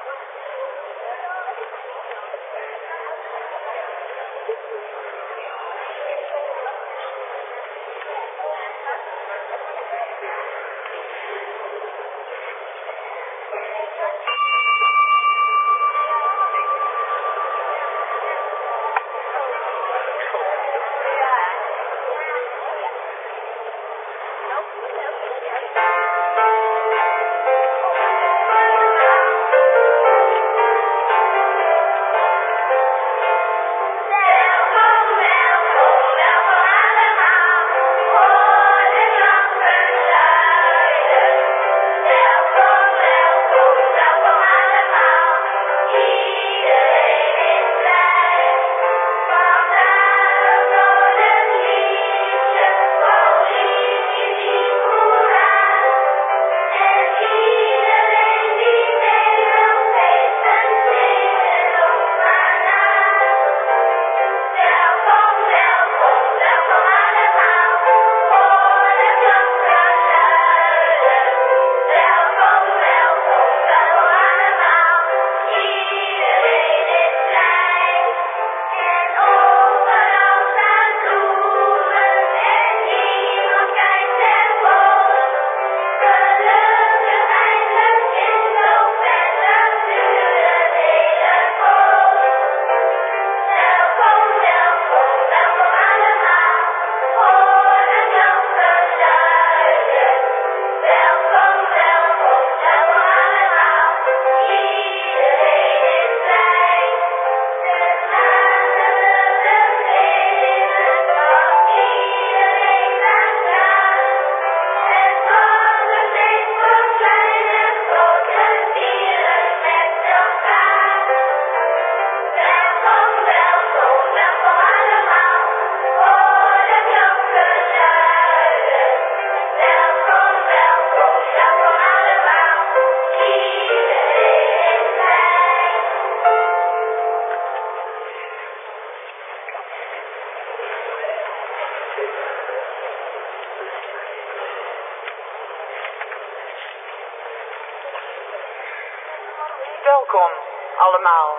Welkom allemaal.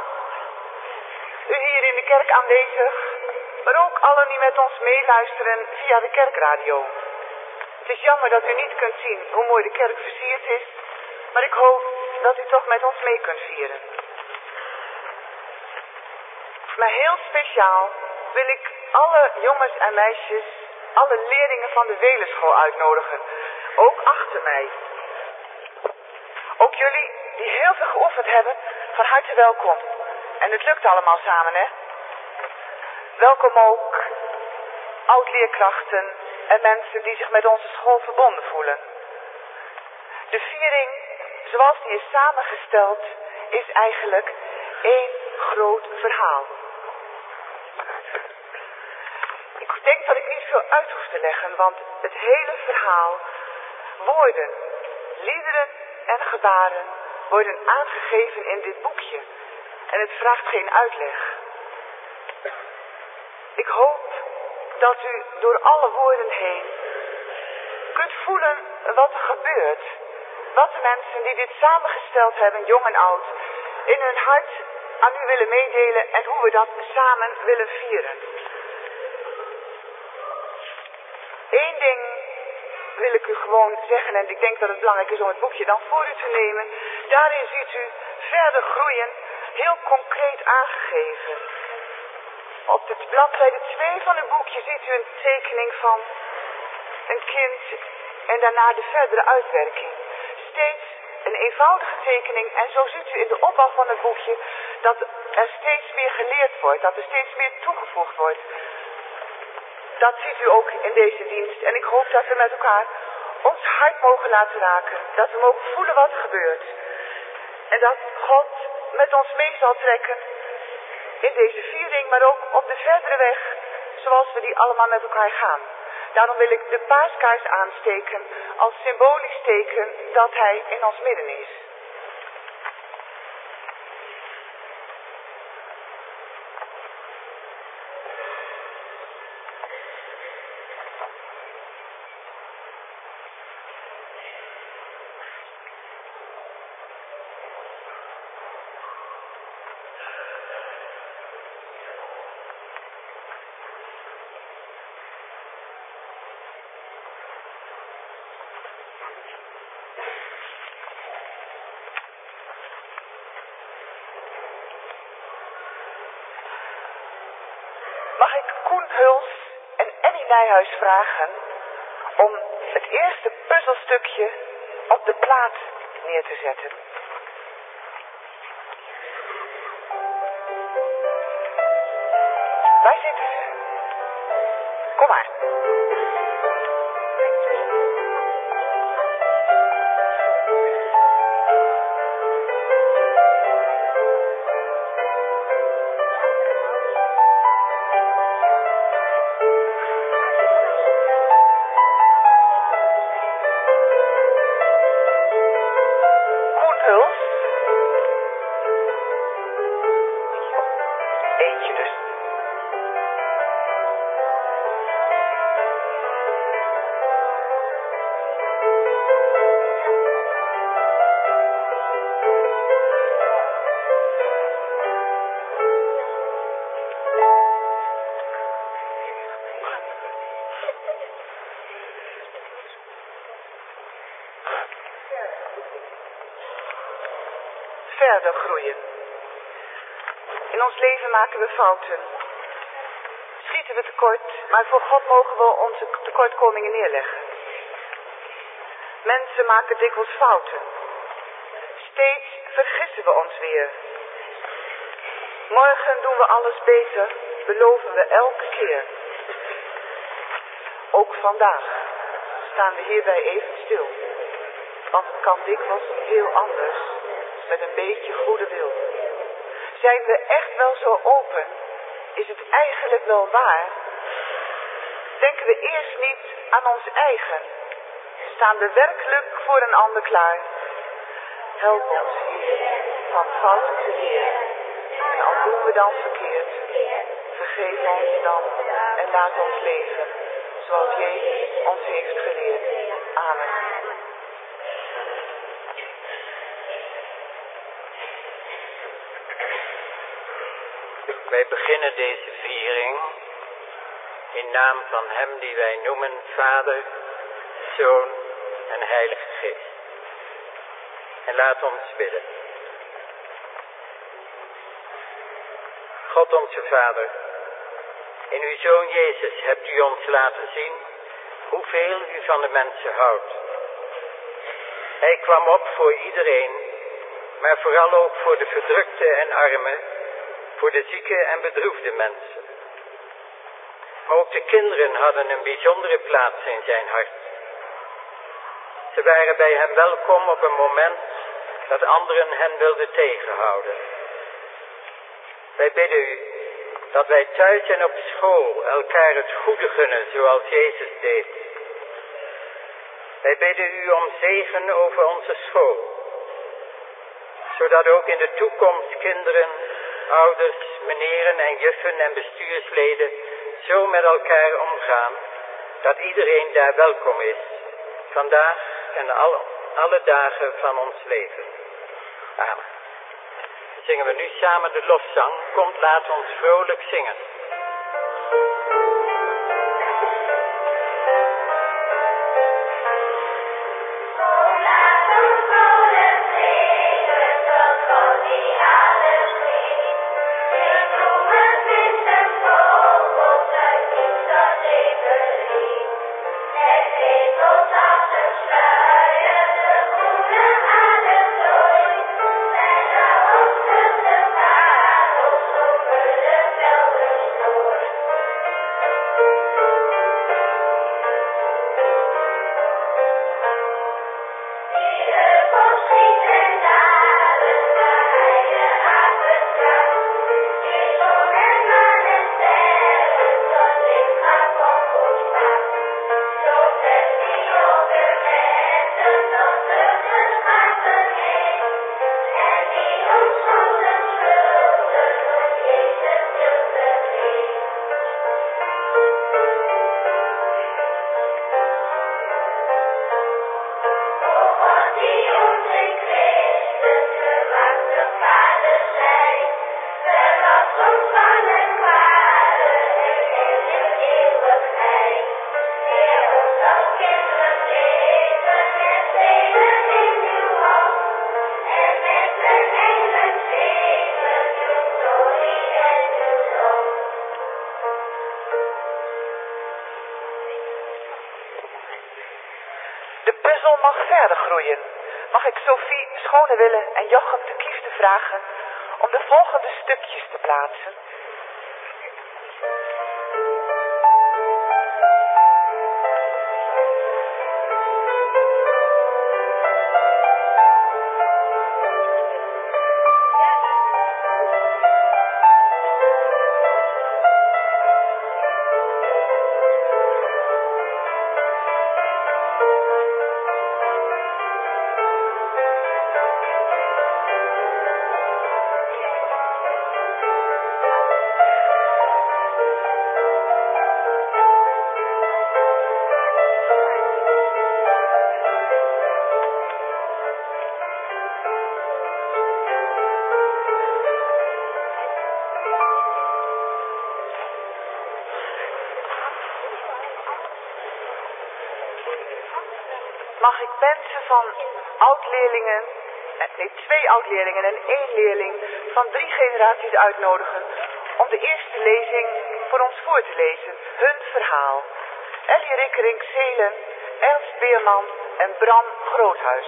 U hier in de kerk aanwezig, maar ook allen die met ons meeluisteren via de kerkradio. Het is jammer dat u niet kunt zien hoe mooi de kerk versierd is, maar ik hoop dat u toch met ons mee kunt vieren. Maar heel speciaal wil ik alle jongens en meisjes, alle leerlingen van de Welenschool uitnodigen, ook achter mij. Ook jullie die heel veel geoefend hebben, van harte welkom. En het lukt allemaal samen, hè? Welkom ook oud-leerkrachten en mensen die zich met onze school verbonden voelen. De viering, zoals die is samengesteld, is eigenlijk één groot verhaal. Ik denk dat ik niet veel uit hoef te leggen, want het hele verhaal, woorden, liederen en gebaren worden aangegeven in dit boekje. En het vraagt geen uitleg. Ik hoop dat u door alle woorden heen kunt voelen wat er gebeurt. Wat de mensen die dit samengesteld hebben, jong en oud, in hun hart aan u willen meedelen en hoe we dat samen willen vieren. Eén ding wil ik u gewoon zeggen, en ik denk dat het belangrijk is om het boekje dan voor u te nemen. Daarin ziet u verder groeien, heel concreet aangegeven. Op de bladzijde 2 van het boekje ziet u een tekening van een kind en daarna de verdere uitwerking. Steeds een eenvoudige tekening en zo ziet u in de opbouw van het boekje dat er steeds meer geleerd wordt, dat er steeds meer toegevoegd wordt. Dat ziet u ook in deze dienst en ik hoop dat we met elkaar ons hart mogen laten raken. Dat we mogen voelen wat er gebeurt. En dat God met ons mee zal trekken in deze viering, maar ook op de verdere weg zoals we die allemaal met elkaar gaan. Daarom wil ik de paaskaars aansteken als symbolisch teken dat hij in ons midden is. mag ik Koen Huls en Annie Nijhuis vragen om het eerste puzzelstukje op de plaat neer te zetten. Waar zitten ze? Kom maar. Koen Huls. Eentje dus. Verder groeien. In ons leven maken we fouten. Schieten we tekort, maar voor God mogen we onze tekortkomingen neerleggen. Mensen maken dikwijls fouten. Steeds vergissen we ons weer. Morgen doen we alles beter, beloven we elke keer. Ook vandaag staan we hierbij even stil. Want het kan dikwijls heel anders, met een beetje goede wil. Zijn we echt wel zo open? Is het eigenlijk wel waar? Denken we eerst niet aan ons eigen? Staan we werkelijk voor een ander klaar? Help ons, Heer, van fouten te leren. En al doen we dan verkeerd, vergeef ons dan en laat ons leven, zoals Jezus ons heeft geleerd. Amen. Wij beginnen deze viering in naam van Hem die wij noemen Vader, Zoon en Heilige Geest. En laat ons bidden. God onze Vader, in uw Zoon Jezus hebt u ons laten zien hoeveel u van de mensen houdt. Hij kwam op voor iedereen, maar vooral ook voor de verdrukte en armen, voor de zieke en bedroefde mensen. Maar ook de kinderen hadden een bijzondere plaats in zijn hart. Ze waren bij hem welkom op een moment dat anderen hen wilden tegenhouden. Wij bidden u dat wij thuis en op school elkaar het goede gunnen zoals Jezus deed. Wij bidden u om zegen over onze school, zodat ook in de toekomst kinderen, ouders, meneren en juffen en bestuursleden zo met elkaar omgaan, dat iedereen daar welkom is, vandaag en alle dagen van ons leven. Amen. Dan zingen we nu samen de lofzang. Komt, laat ons vrolijk zingen. Over de velden verder groeien, mag ik Sophie, Schonewille en Jochem de Kiefte vragen om de volgende stukjes te plaatsen. Mag ik mensen van oud-leerlingen, twee oud-leerlingen en 1 leerling van 3 generaties uitnodigen om de eerste lezing voor ons voor te lezen, hun verhaal. Ellie Rikkerink Zelen, Ernst Beerman en Bram Groothuis.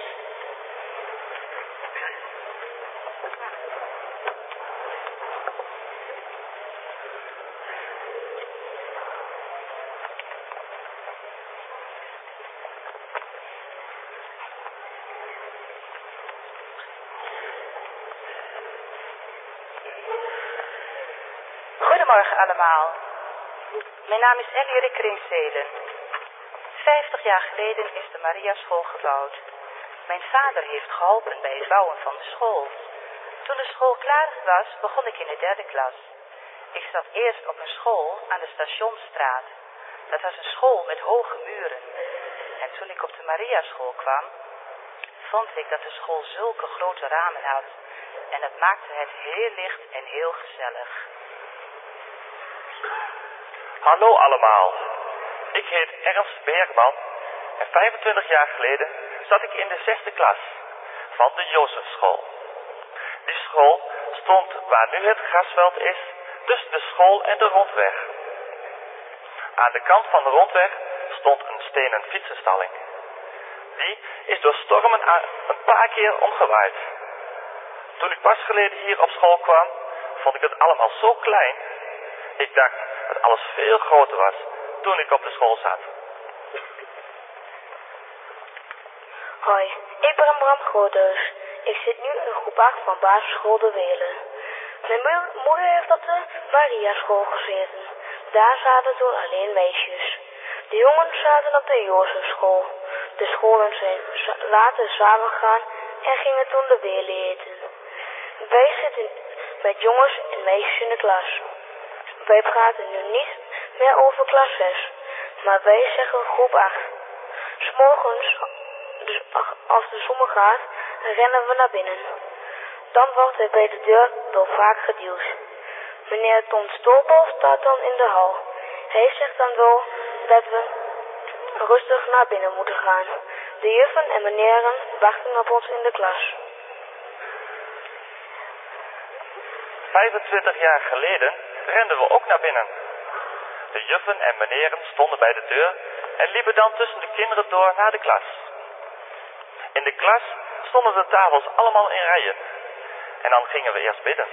Goedemorgen allemaal. Mijn naam is Ellie Rikkering Zelen. 50 jaar geleden is de Mariaschool gebouwd. Mijn vader heeft geholpen bij het bouwen van de school. Toen de school klaar was, begon ik in de 3e klas. Ik zat eerst op een school aan de Stationsstraat. Dat was een school met hoge muren. En toen ik op de Mariaschool kwam, vond ik dat de school zulke grote ramen had. En dat maakte het heel licht en heel gezellig. Hallo allemaal, ik heet Ernst Bergman en 25 jaar geleden zat ik in de 6e klas van de Jozefschool. Die school stond waar nu het grasveld is, tussen de school en de rondweg. Aan de kant van de rondweg stond een stenen fietsenstalling. Die is door stormen een paar keer omgewaaid. Toen ik pas geleden hier op school kwam, vond ik het allemaal zo klein. Ik dacht dat alles veel groter was toen ik op de school zat. Hoi, ik ben Bram Groothuis. Ik zit nu in groep 8 van basisschool De Welen. Mijn moeder heeft op de Mariaschool gezeten. Daar zaten toen alleen meisjes. De jongens zaten op de Jozefschool. De scholen zijn later samengegaan en gingen toen de Welen eten. Wij zitten met jongens en meisjes in de klas. Wij praten nu niet meer over klas 6, maar wij zeggen groep 8. 's Morgens, dus als de zon gaat, rennen we naar binnen. Dan wordt er bij de deur wel vaak geduwd. Meneer Ton Stolpel staat dan in de hal. Hij zegt dan wel dat we rustig naar binnen moeten gaan. De juffen en meneren wachten op ons in de klas. 25 jaar geleden renden we ook naar binnen. De juffen en meneren stonden bij de deur en liepen dan tussen de kinderen door naar de klas. In de klas stonden de tafels allemaal in rijen. En dan gingen we eerst bidden.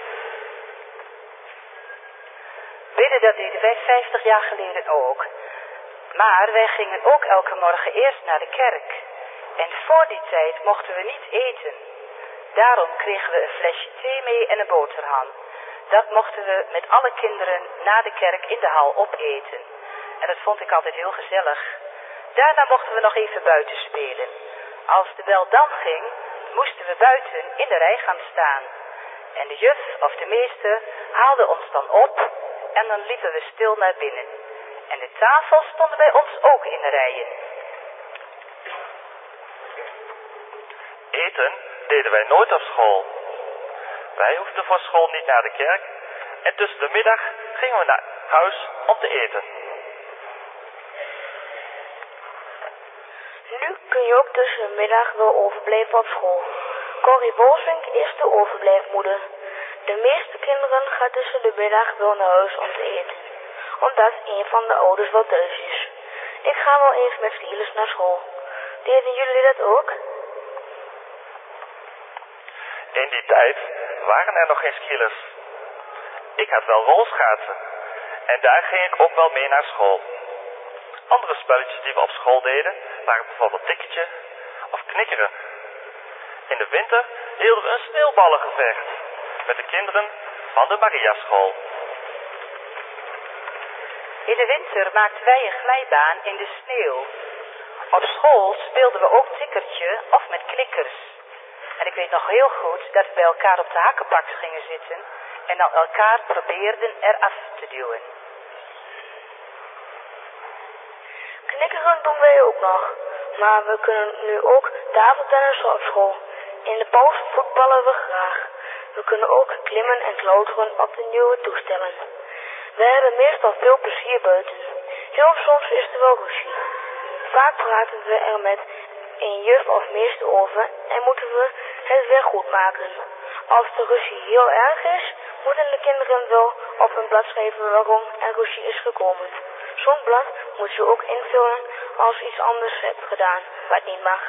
Bidden, dat deden wij 50 jaar geleden ook. Maar wij gingen ook elke morgen eerst naar de kerk. En voor die tijd mochten we niet eten. Daarom kregen we een flesje thee mee en een boterham. Dat mochten we met alle kinderen na de kerk in de hal opeten. En dat vond ik altijd heel gezellig. Daarna mochten we nog even buiten spelen. Als de bel dan ging, moesten we buiten in de rij gaan staan. En de juf of de meester haalde ons dan op en dan liepen we stil naar binnen. En de tafels stonden bij ons ook in de rijen. Eten deden wij nooit op school. Wij hoefden voor school niet naar de kerk en tussen de middag gingen we naar huis om te eten. Nu kun je ook tussen de middag wel overblijven op school. Corrie Wolfink is de overblijfmoeder. De meeste kinderen gaan tussen de middag wel naar huis om te eten, omdat een van de ouders wel thuis is. Ik ga wel eens met Silas naar school. Deden jullie dat ook? In die tijd waren er nog geen skilers. Ik had wel rolschaatsen. En daar ging ik ook wel mee naar school. Andere spelletjes die we op school deden waren bijvoorbeeld tikketje of knikkeren. In de winter hielden we een sneeuwballengevecht met de kinderen van de Mariaschool. In de winter maakten wij een glijbaan in de sneeuw. Op school speelden we ook tikkertje of met knikkers. En ik weet nog heel goed dat we bij elkaar op de hakkenbaks gingen zitten en dan elkaar probeerden eraf te duwen. Knikkeren doen wij ook nog, maar we kunnen nu ook tafeltennissen op school. In de pauze voetballen we graag. We kunnen ook klimmen en klauteren op de nieuwe toestellen. We hebben meestal veel plezier buiten. Heel soms is er wel ruzie. Vaak praten we er met een juf of meester over en moeten we het weer goed maken. Als de ruzie heel erg is, moeten de kinderen wel op een blad schrijven waarom er ruzie is gekomen. Zo'n blad moet je ook invullen als je iets anders hebt gedaan, wat niet mag.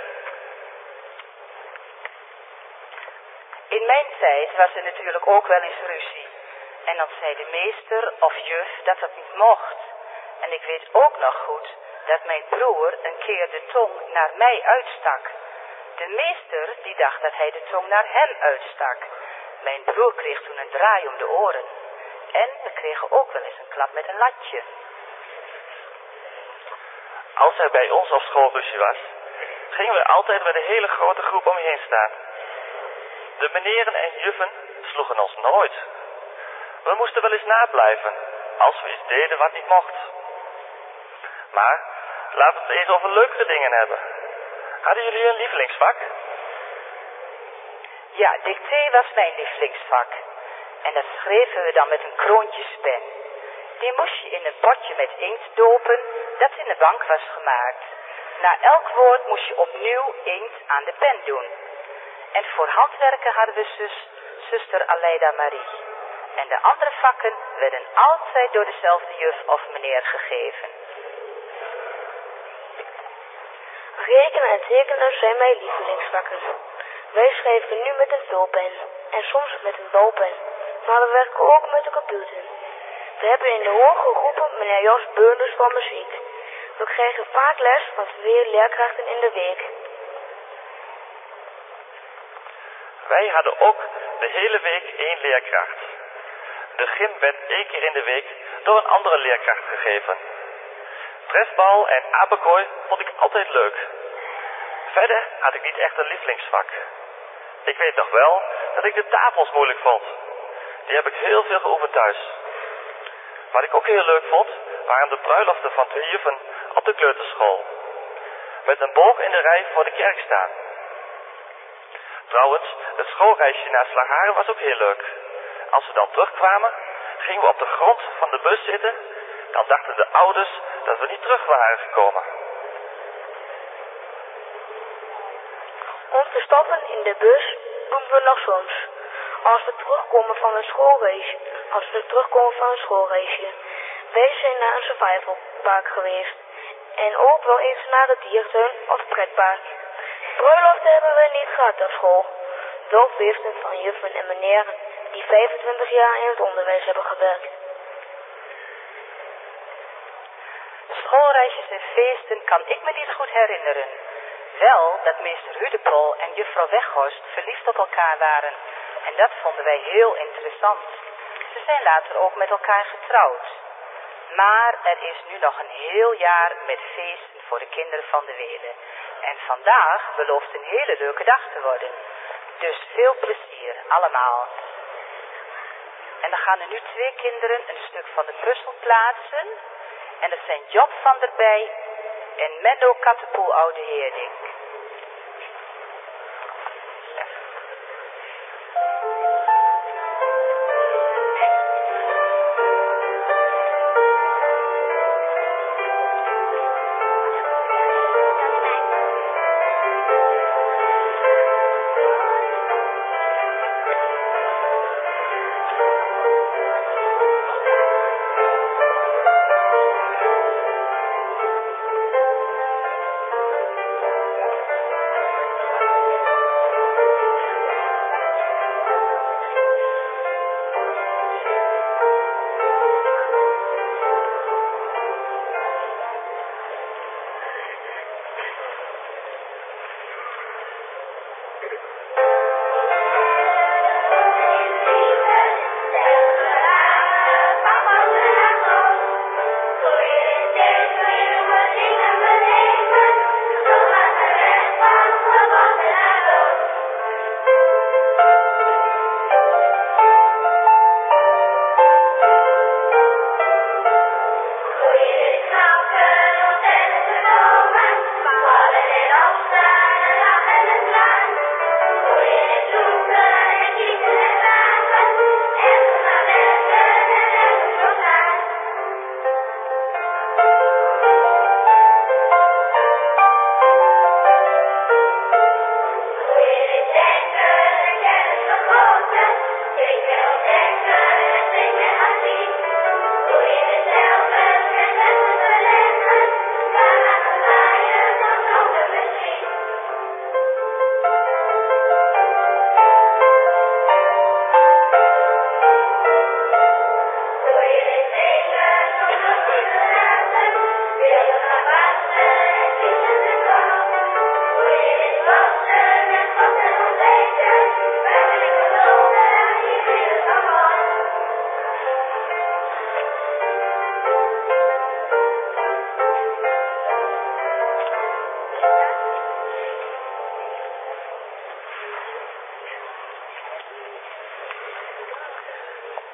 In mijn tijd was er natuurlijk ook wel eens ruzie. En dan zei de meester of juf dat dat niet mocht. En ik weet ook nog goed dat mijn broer een keer de tong naar mij uitstak. De meester die dacht dat hij de tong naar hem uitstak. Mijn broer kreeg toen een draai om de oren. En we kregen ook wel eens een klap met een latje. Als er bij ons op school ruzie was, gingen we altijd met een hele grote groep om je heen staan. De meneren en juffen sloegen ons nooit. We moesten wel eens nablijven, als we iets deden wat niet mocht. Maar laten we het eens over leukere dingen hebben. Hadden jullie een lievelingsvak? Ja, dictee was mijn lievelingsvak. En dat schreven we dan met een kroontjespen. Die moest je in een potje met inkt dopen dat in de bank was gemaakt. Na elk woord moest je opnieuw inkt aan de pen doen. En voor handwerken hadden we zuster Aleida Marie. En de andere vakken werden altijd door dezelfde juf of meneer gegeven. Rekenen en tekenen zijn mijn lievelingsvakken. Wij schrijven nu met een vulpen en soms met een balpen, maar we werken ook met de computer. We hebben in de hoge groepen meneer Jos Beurlers van muziek. We krijgen vaak les van 2 leerkrachten in de week. Wij hadden ook de hele week 1 leerkracht. De gym werd 1 keer in de week door een andere leerkracht gegeven. Trefbal en apenkooi vond ik altijd leuk. Verder had ik niet echt een lievelingsvak. Ik weet nog wel dat ik de tafels moeilijk vond. Die heb ik heel veel geoefend thuis. Wat ik ook heel leuk vond, waren de bruiloften van 2 juffen op de kleuterschool. Met een boog in de rij voor de kerk staan. Trouwens, het schoolreisje naar Slagharen was ook heel leuk. Als we dan terugkwamen, gingen we op de grond van de bus zitten. Dan dachten de ouders dat we niet terug waren gekomen. Om te stappen in de bus doen we nog soms. Als we terugkomen van een schoolreisje. Wij zijn naar een survivalpark geweest. En ook wel eens naar de diertuin of pretpark. Bruiloften hebben we niet gehad op school. Wel feesten van juffen en meneren die 25 jaar in het onderwijs hebben gewerkt. Schoolreisjes en feesten kan ik me niet goed herinneren. Wel dat meester Hudepol en juffrouw Weghorst verliefd op elkaar waren. En dat vonden wij heel interessant. Ze zijn later ook met elkaar getrouwd. Maar er is nu nog een heel jaar met feesten voor de kinderen van de Wele. En vandaag belooft een hele leuke dag te worden. Dus veel plezier, allemaal. En dan gaan er nu 2 kinderen een stuk van de puzzel plaatsen. En dat zijn Job van der Bij en Menno Kattepoel Oude Heerdink.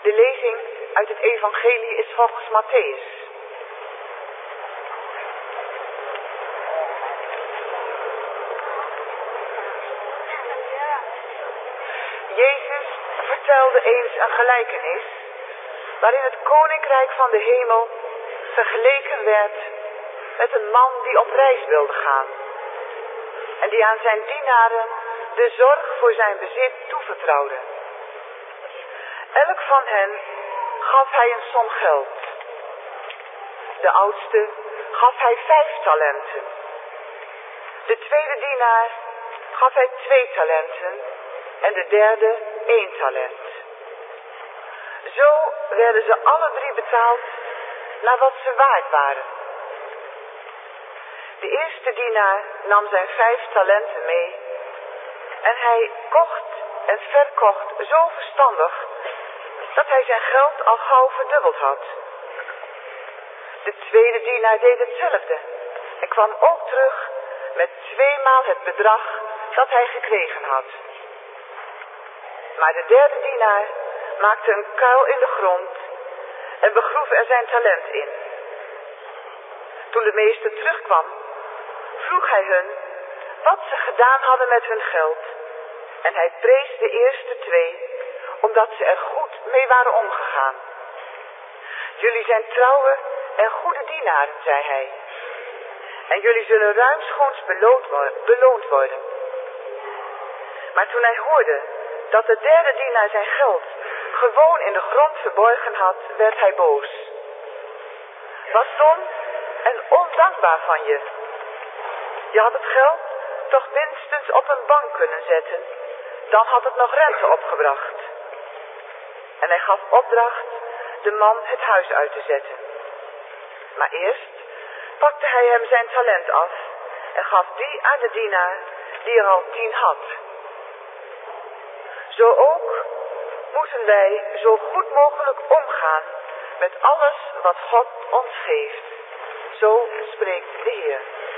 De lezing uit het evangelie is volgens Mattheüs. Jezus vertelde eens een gelijkenis waarin het koninkrijk van de hemel vergeleken werd met een man die op reis wilde gaan en die aan zijn dienaren de zorg voor zijn bezit toevertrouwde. Elk van hen gaf hij een som geld. De oudste gaf hij 5 talenten. De tweede dienaar gaf hij 2 talenten en de derde 1 talent. Zo werden ze alle 3 betaald naar wat ze waard waren. De eerste dienaar nam zijn 5 talenten mee en hij kocht en verkocht zo verstandig dat hij zijn geld al gauw verdubbeld had. De tweede dienaar deed hetzelfde en kwam ook terug met 2 maal het bedrag dat hij gekregen had. Maar de derde dienaar maakte een kuil in de grond en begroef er zijn talent in. Toen de meester terugkwam, vroeg hij hun wat ze gedaan hadden met hun geld. En hij prees de eerste 2, omdat ze er goed mee waren omgegaan. Jullie zijn trouwe en goede dienaren, zei hij. En jullie zullen ruimschoots beloond worden. Maar toen hij hoorde dat de derde dienaar zijn geld gewoon in de grond verborgen had, werd hij boos. Wat dom en ondankbaar van je. Je had het geld toch minstens op een bank kunnen zetten, dan had het nog rente opgebracht. En hij gaf opdracht de man het huis uit te zetten. Maar eerst pakte hij hem zijn talent af en gaf die aan de dienaar die er al 10 had. Zo ook moeten wij zo goed mogelijk omgaan met alles wat God ons geeft. Zo spreekt de Heer.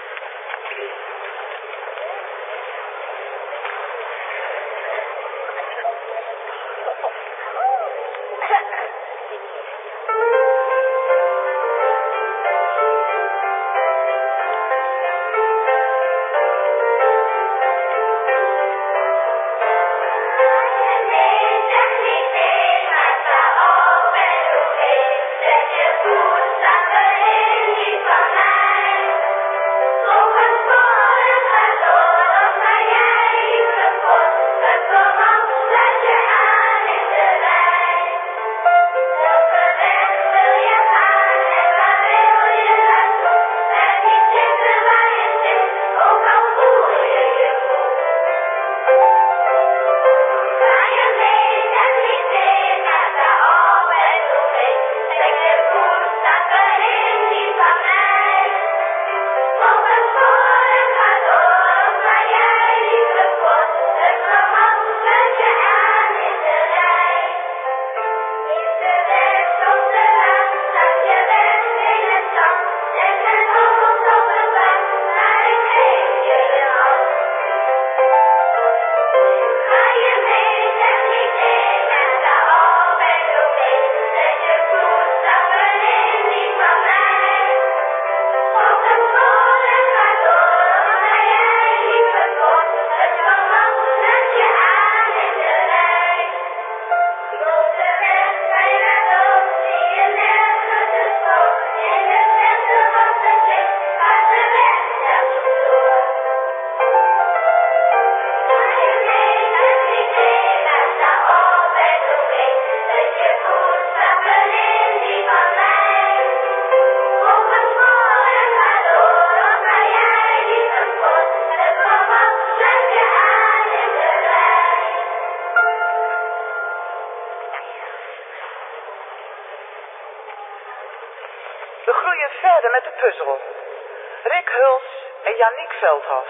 We groeien verder met de puzzel. Rick Huls en Janiek Veldhoff.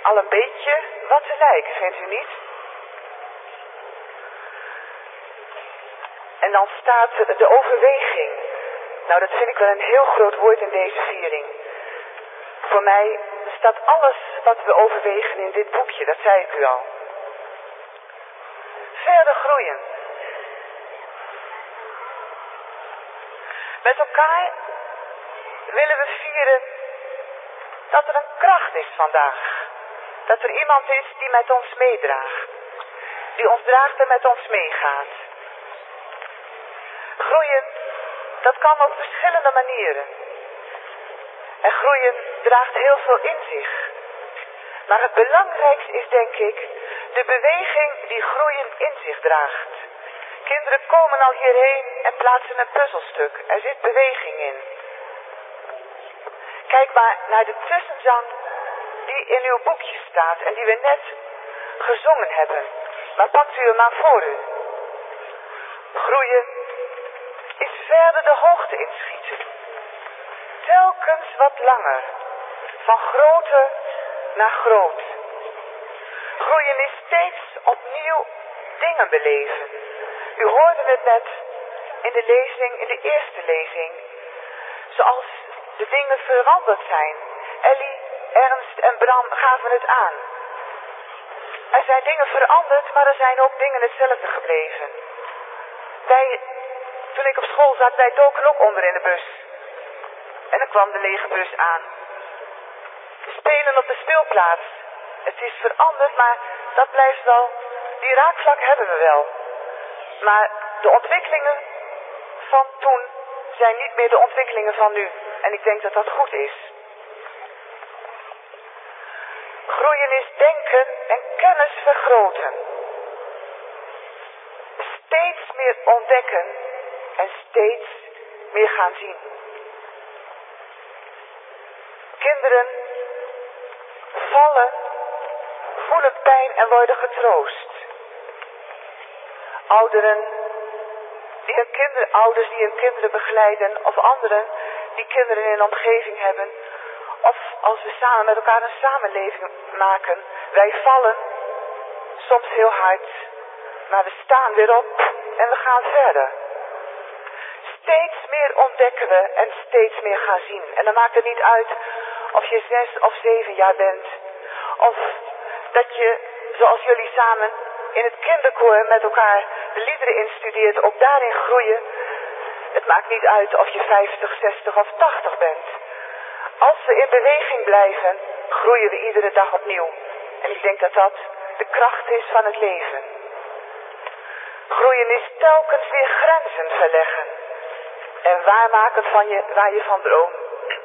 al een beetje wat te lijken, vindt u niet? En dan staat de overweging. Nou, dat vind ik wel een heel groot woord in deze viering. Voor mij staat alles wat we overwegen in dit boekje, dat zei ik u al. Verder groeien. Met elkaar willen we vieren dat er een kracht is vandaag. Dat er iemand is die met ons meedraagt. Die ons draagt en met ons meegaat. Groeien, dat kan op verschillende manieren. En groeien draagt heel veel in zich. Maar het belangrijkste is, denk ik, de beweging die groeien in zich draagt. Kinderen komen al hierheen en plaatsen een puzzelstuk. Er zit beweging in. Kijk maar naar de tussenzang die in uw boekje staat en die we net gezongen hebben. Maar pakt u hem maar voor u. Groeien is verder de hoogte inschieten. Telkens wat langer. Van grote naar groot. Groeien is steeds opnieuw dingen beleven. U hoorde het net in de lezing, in de eerste lezing. Zoals de dingen veranderd zijn. Ellie, Ernst en Bram gaven het aan. Er zijn dingen veranderd, maar er zijn ook dingen hetzelfde gebleven. Toen ik op school zat, wij doken ook onder in de bus. En dan kwam de lege bus aan. Spelen op de speelplaats. Het is veranderd, maar dat blijft wel. Die raakvlak hebben we wel. Maar de ontwikkelingen van toen zijn niet meer de ontwikkelingen van nu. En ik denk dat dat goed is. Groeien is denken en kennis vergroten. Steeds meer ontdekken en steeds meer gaan zien. Kinderen vallen, voelen pijn en worden getroost. Ouders die hun kinderen begeleiden of anderen die kinderen in een omgeving hebben. Of als we samen met elkaar een samenleving maken. Wij vallen soms heel hard, maar we staan weer op en we gaan verder. Steeds meer ontdekken we en steeds meer gaan zien. En dan maakt het niet uit of je 6 of 7 jaar bent. Of dat je, zoals jullie samen in het kinderkoor met elkaar de liederen instudeert, ook daarin groeien. Het maakt niet uit of je 50, 60 of 80 bent. Als we in beweging blijven, groeien we iedere dag opnieuw. En ik denk dat dat de kracht is van het leven. Groeien is telkens weer grenzen verleggen. En waarmaken waar je van droomde.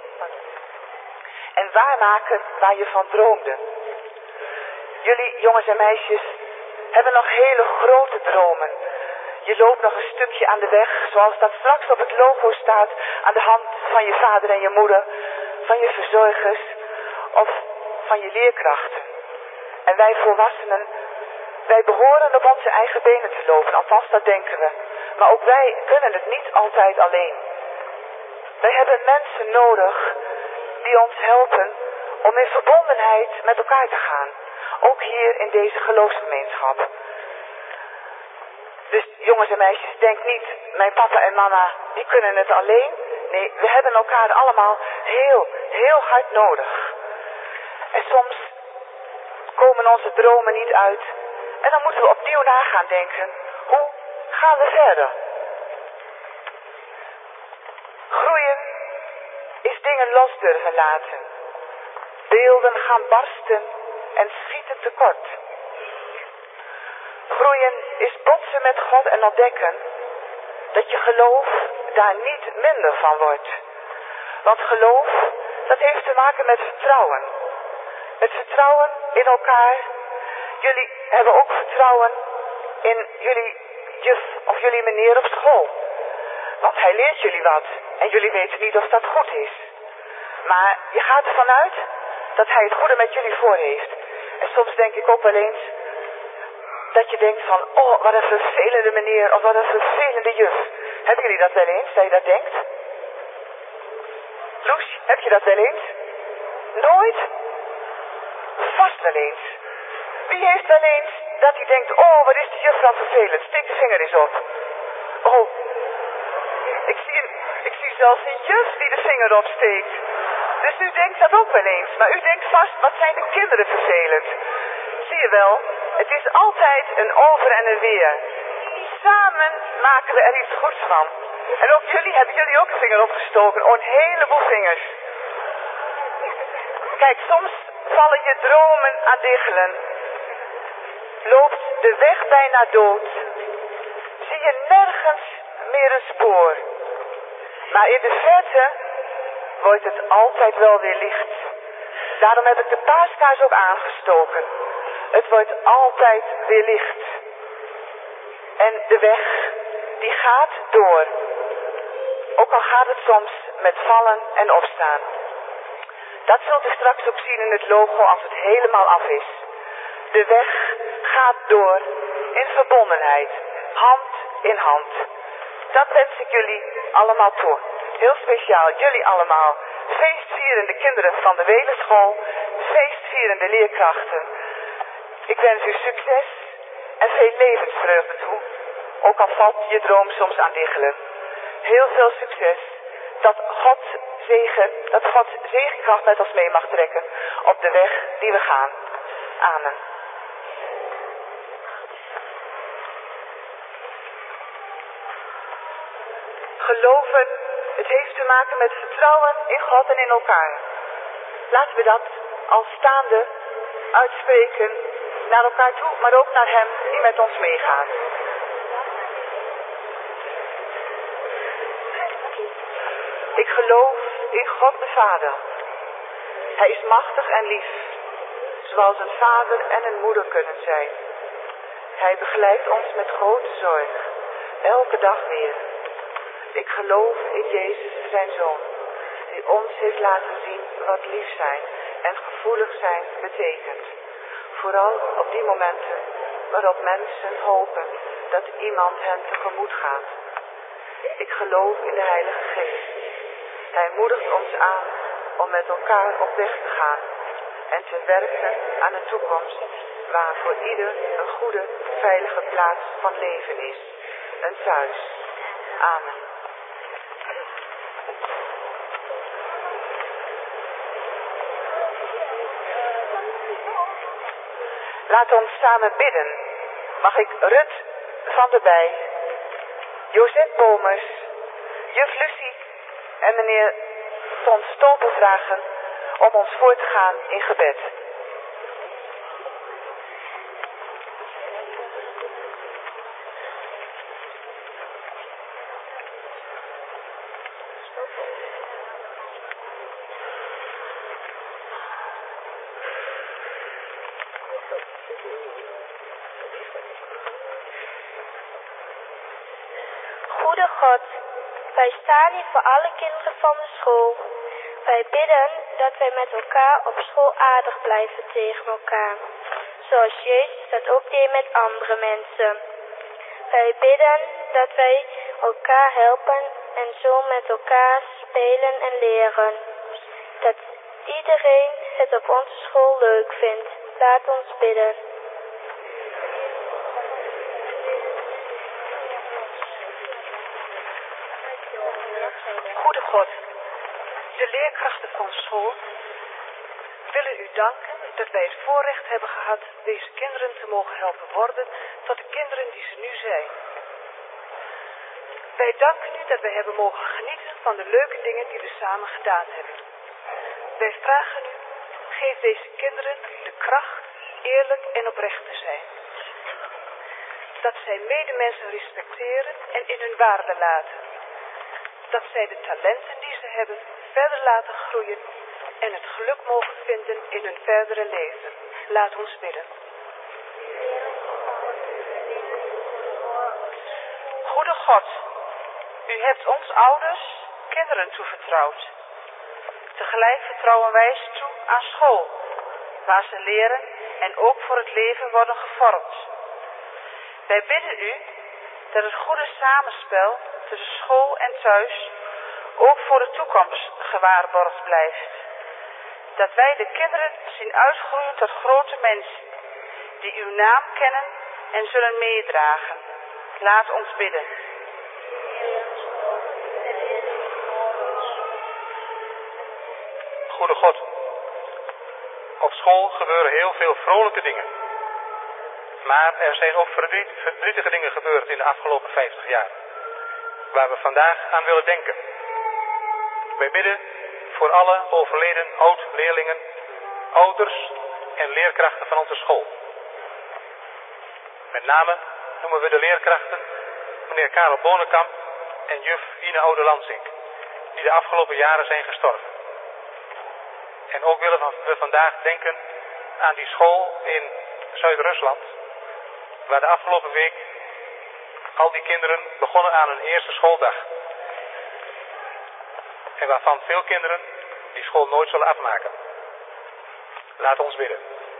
En waarmaken waar je van droomde. Jullie jongens en meisjes hebben nog hele grote dromen. Je loopt nog een stukje aan de weg, zoals dat straks op het logo staat, aan de hand van je vader en je moeder, van je verzorgers of van je leerkrachten. En wij volwassenen, wij behoren op onze eigen benen te lopen, althans dat denken we. Maar ook wij kunnen het niet altijd alleen. Wij hebben mensen nodig die ons helpen om in verbondenheid met elkaar te gaan. Ook hier in deze geloofsgemeenschap. Dus jongens en meisjes, denk niet, mijn papa en mama, die kunnen het alleen. Nee, we hebben elkaar allemaal heel hard nodig. En soms komen onze dromen niet uit. En dan moeten we opnieuw na gaan denken, hoe gaan we verder? Groeien is dingen los durven laten. Beelden gaan barsten en schieten tekort. Groeien is botsen met God en ontdekken dat je geloof daar niet minder van wordt. Want geloof, dat heeft te maken met vertrouwen. Met vertrouwen in elkaar. Jullie hebben ook vertrouwen in jullie juf of jullie meneer op school. Want hij leert jullie wat en jullie weten niet of dat goed is. Maar je gaat ervan uit dat hij het goede met jullie voor heeft. En soms denk ik ook wel eens dat je denkt van, oh, wat een vervelende meneer of wat een vervelende juf. Hebben jullie dat wel eens, dat je dat denkt? Loes, heb je dat wel eens? Nooit? vast wel eens. Wie heeft wel eens dat hij denkt, oh, wat is de juffrouw vervelend, steek de vinger eens op. Oh, ik zie zelfs een juf die de vinger opsteekt. Dus u denkt dat ook wel eens, maar u denkt vast, wat zijn de kinderen vervelend. Zie je wel, het is altijd een over en een weer. Samen maken we er iets goeds van. En ook hebben jullie ook een vinger opgestoken, oh, een heleboel vingers. Kijk, soms vallen je dromen aan diggelen. Loopt de weg bijna dood. Zie je nergens meer een spoor. Maar in de verte wordt het altijd wel weer licht. Daarom heb ik de paaskaars ook aangestoken. Het wordt altijd weer licht. En de weg, die gaat door. Ook al gaat het soms met vallen en opstaan. Dat zult u straks ook zien in het logo als het helemaal af is. De weg gaat door in verbondenheid, hand in hand. Dat wens ik jullie allemaal toe. Heel speciaal, jullie allemaal. Feestvierende kinderen van de Welenschool, feestvierende leerkrachten. Ik wens u succes en veel levensvreugde toe. Ook al valt je droom soms aan diggelen. Heel veel succes. Dat God zegenkracht met ons mee mag trekken op de weg die we gaan. Amen. Geloven, het heeft te maken met vertrouwen in God en in elkaar. Laten we dat als staande uitspreken naar elkaar toe, maar ook naar Hem die met ons meegaat. Ik geloof in God de Vader. Hij is machtig en lief, zoals een vader en een moeder kunnen zijn. Hij begeleidt ons met grote zorg, elke dag weer. Ik geloof in Jezus, zijn Zoon, die ons heeft laten zien wat lief zijn en gevoelig zijn betekent. Vooral op die momenten waarop mensen hopen dat iemand hen tegemoet gaat. Ik geloof in de Heilige Geest. Hij moedigt ons aan om met elkaar op weg te gaan en te werken aan een toekomst waar voor ieder een goede, veilige plaats van leven is. Een thuis. Amen. Laat ons samen bidden. Mag ik Rut van der Bij, Josette Bomers, juf Lucie en meneer Ton Stolpen vragen om ons voor te gaan in gebed. Goede God, wij staan hier voor alle kinderen van de school. Wij bidden dat wij met elkaar op school aardig blijven tegen elkaar. Zoals Jezus dat ook deed met andere mensen. Wij bidden dat wij elkaar helpen en zo met elkaar spelen en leren. Dat iedereen het op onze school leuk vindt. Laat ons bidden. Goede God, de leerkrachten van school willen u danken dat wij het voorrecht hebben gehad deze kinderen te mogen helpen worden tot de kinderen die ze nu zijn. Wij danken u dat wij hebben mogen genieten van de leuke dingen die we samen gedaan hebben. Wij vragen u, geef deze kinderen de kracht eerlijk en oprecht te zijn. Dat zij medemensen respecteren en in hun waarde laten. Dat zij de talenten die ze hebben verder laten groeien en het geluk mogen vinden in hun verdere leven. Laat ons bidden. Goede God, u hebt ons ouders kinderen toevertrouwd. Tegelijk vertrouwen wij ze toe aan school, waar ze leren en ook voor het leven worden gevormd. Wij bidden u dat het goede samenspel tussen school en thuis ook voor de toekomst gewaarborgd blijft. Dat wij de kinderen zien uitgroeien tot grote mensen, die uw naam kennen en zullen meedragen. Laat ons bidden. Goede God, op school gebeuren heel veel vrolijke dingen. Maar er zijn ook verdrietige dingen gebeurd in de afgelopen 50 jaar. Waar we vandaag aan willen denken. Wij bidden voor alle overleden oud-leerlingen, ouders en leerkrachten van onze school. Met name noemen we de leerkrachten meneer Karel Bonenkamp en juf Ine Oude-Lansink, die de afgelopen jaren zijn gestorven. En ook willen we vandaag denken aan die school in Zuid-Rusland, waar de afgelopen week al die kinderen begonnen aan hun eerste schooldag. En waarvan veel kinderen die school nooit zullen afmaken. Laat ons bidden.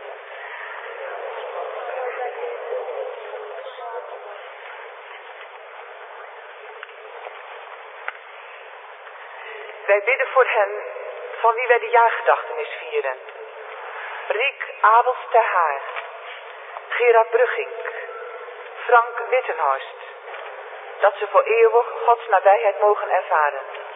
Wij bidden voor hen van wie wij de jaargedachtenis vieren. Riek Abels ter Haar, Gerard Bruggink, Frank Wittenhorst, dat ze voor eeuwig Gods nabijheid mogen ervaren.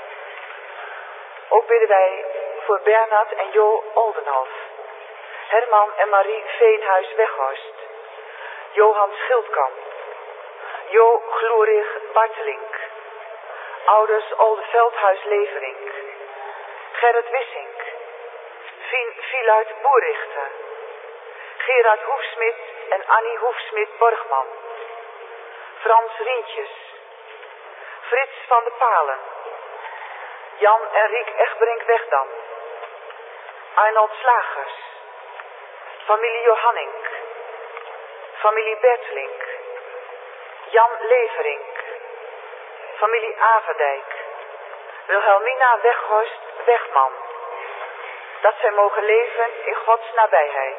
Ook bidden wij voor Bernard en Jo Oldenhof, Herman en Marie Veenhuis-Weghorst, Johan Schildkamp, Jo Gloerig Bartelink, ouders Olde Veldhuis-Leverink, Gerrit Wissink, Fien Viluit Boerichter, Gerard Hoefsmit en Annie Hoefsmit-Borgman, Frans Rientjes, Frits van de Palen, Jan en Riek Egbrink-Wegdam, Arnold Slagers, familie Johannink, familie Bertelink, Jan Leverink, familie Averdijk, Wilhelmina Weghorst-Wegman, dat zij mogen leven in Gods nabijheid.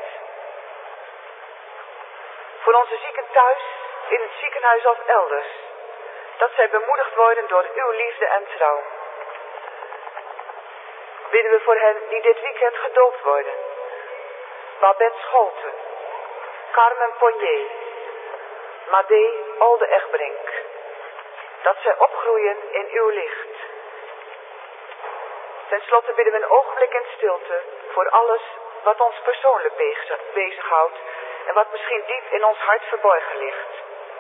Voor onze zieken thuis, in het ziekenhuis of elders, dat zij bemoedigd worden door uw liefde en trouw. Bidden we voor hen die dit weekend gedoopt worden. Babette Scholten, Carmen Pognier, Madé Olde Egbrink, dat zij opgroeien in uw licht. Ten slotte bidden we een ogenblik in stilte voor alles wat ons persoonlijk bezighoudt en wat misschien diep in ons hart verborgen ligt.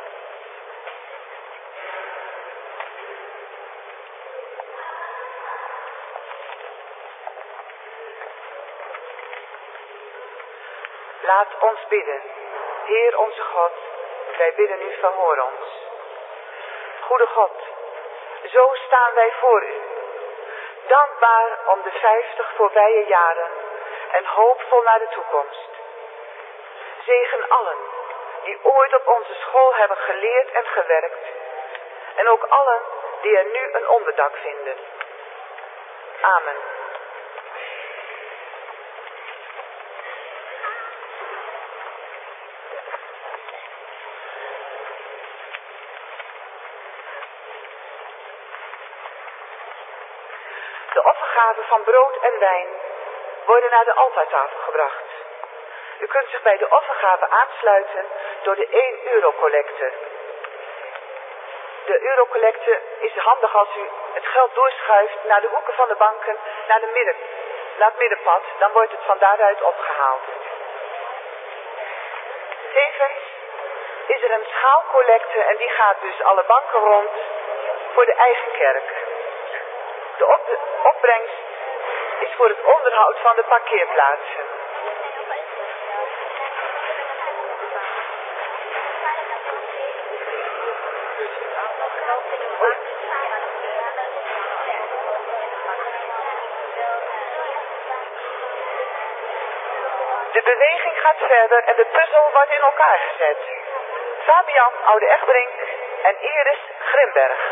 Laat ons bidden. Heer onze God, wij bidden u, verhoor ons. Goede God, zo staan wij voor u. Dankbaar om de 50 voorbije jaren en hoopvol naar de toekomst. Zegen allen die ooit op onze school hebben geleerd en gewerkt. En ook allen die er nu een onderdak vinden. Amen. De offergaven van brood en wijn worden naar de altaartafel gebracht. U kunt zich bij de offergave aansluiten door de 1 eurocollecte. De eurocollecte is handig als u het geld doorschuift naar de hoeken van de banken, naar het middenpad, dan wordt het van daaruit opgehaald. Tevens is er een schaalcollecte en die gaat dus alle banken rond voor de eigen kerk. De opbrengst is voor het onderhoud van de parkeerplaatsen. De beweging gaat verder en de puzzel wordt in elkaar gezet. Fabian Oude Egbrink en Iris Grimberg.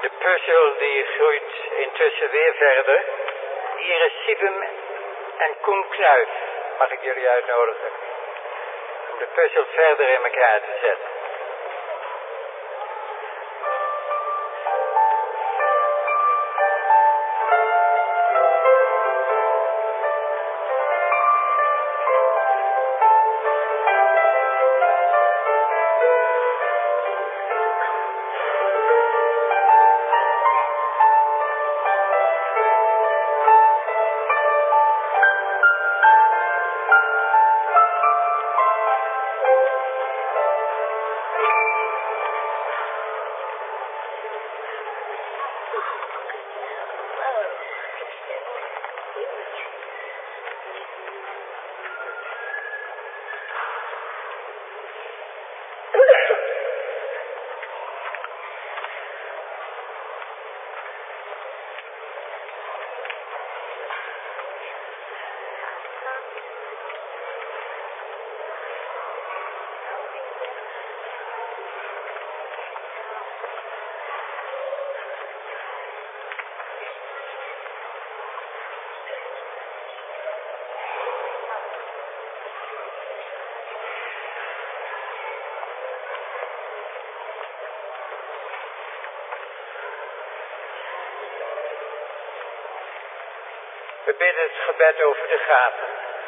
De puzzel die groeit intussen weer verder. Iris Siebem en Koen Knuif mag ik jullie uitnodigen om de puzzel verder in elkaar te zetten. We bidden het gebed over de gaven.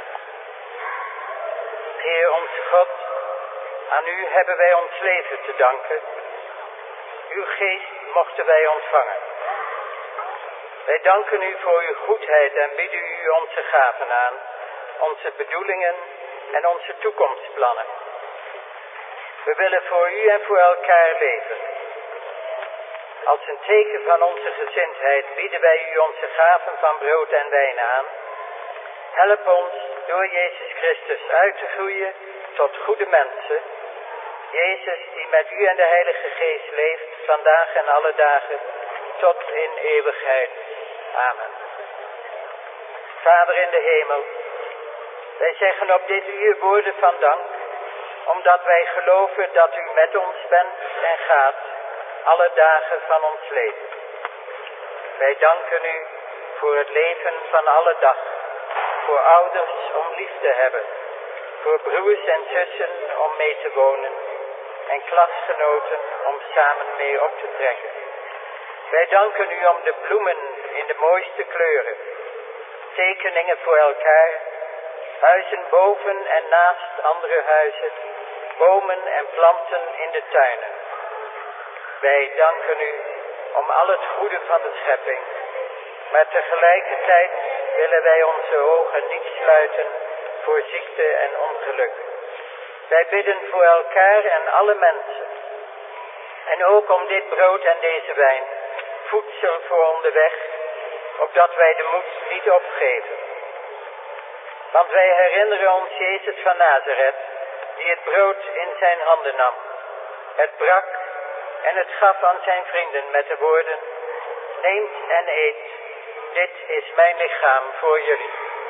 Heer onze God, aan u hebben wij ons leven te danken. Uw geest mochten wij ontvangen. Wij danken u voor uw goedheid en bieden u onze gaven aan, onze bedoelingen en onze toekomstplannen. We willen voor u en voor elkaar leven. Als een teken van onze gezindheid bieden wij u onze gaven van brood en wijn aan. Help ons door Jezus Christus uit te groeien tot goede mensen. Jezus die met u en de Heilige Geest leeft, vandaag en alle dagen, tot in eeuwigheid. Amen. Vader in de hemel, wij zeggen op dit uur woorden van dank, omdat wij geloven dat u met ons bent en gaat, alle dagen van ons leven. Wij danken u voor het leven van alle dag, voor ouders om lief te hebben, voor broers en zussen om mee te wonen en klasgenoten om samen mee op te trekken. Wij danken u om de bloemen in de mooiste kleuren, tekeningen voor elkaar, huizen boven en naast andere huizen, bomen en planten in de tuinen. Wij danken u om al het goede van de schepping, maar tegelijkertijd willen wij onze ogen niet sluiten voor ziekte en ongeluk. Wij bidden voor elkaar en alle mensen. En ook om dit brood en deze wijn, voedsel voor onderweg, opdat wij de moed niet opgeven. Want wij herinneren ons Jezus van Nazareth, die het brood in zijn handen nam, het brak en het gaf aan zijn vrienden met de woorden: neemt en eet, dit is mijn lichaam voor jullie.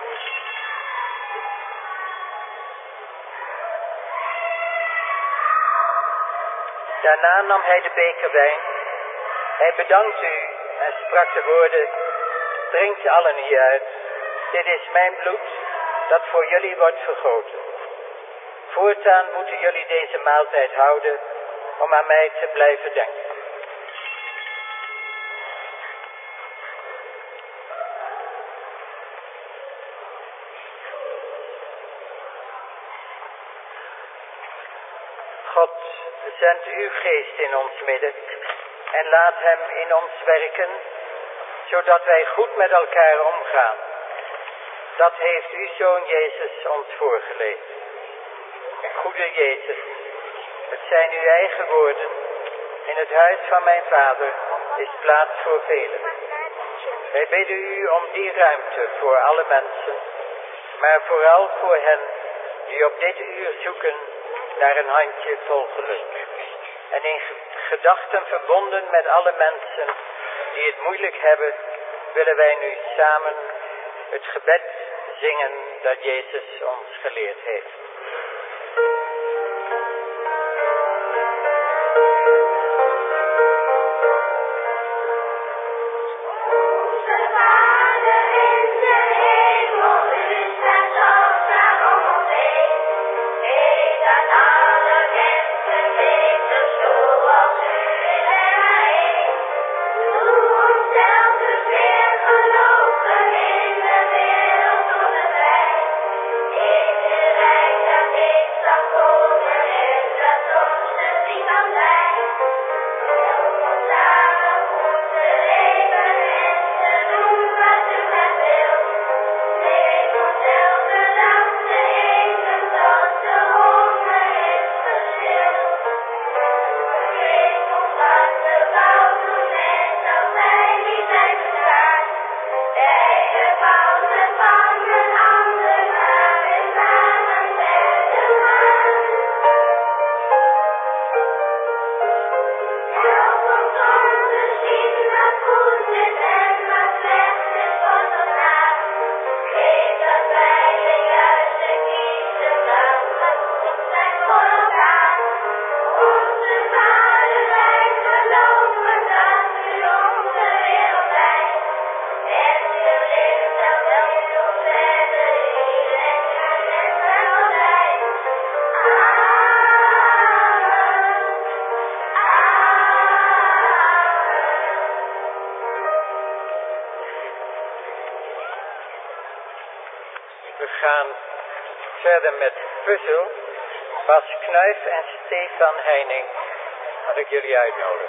Daarna nam hij de beker wijn. Hij bedankte u en sprak de woorden: drinkt allen hieruit. Dit is mijn bloed dat voor jullie wordt vergoten. Voortaan moeten jullie deze maaltijd houden om aan mij te blijven denken. God, zend uw geest in ons midden en laat hem in ons werken, zodat wij goed met elkaar omgaan. Dat heeft uw Zoon Jezus ons voorgelezen. Goede Jezus, het zijn uw eigen woorden. In het huis van mijn Vader is plaats voor velen. Wij bidden u om die ruimte voor alle mensen, maar vooral voor hen die op dit uur zoeken naar een handje vol geluk. En in gedachten verbonden met alle mensen die het moeilijk hebben, willen wij nu samen het gebed zingen dat Jezus ons geleerd heeft. gaan verder met puzzel. Bas Knuif en Stefan Heining, mag ik jullie uitnodigen.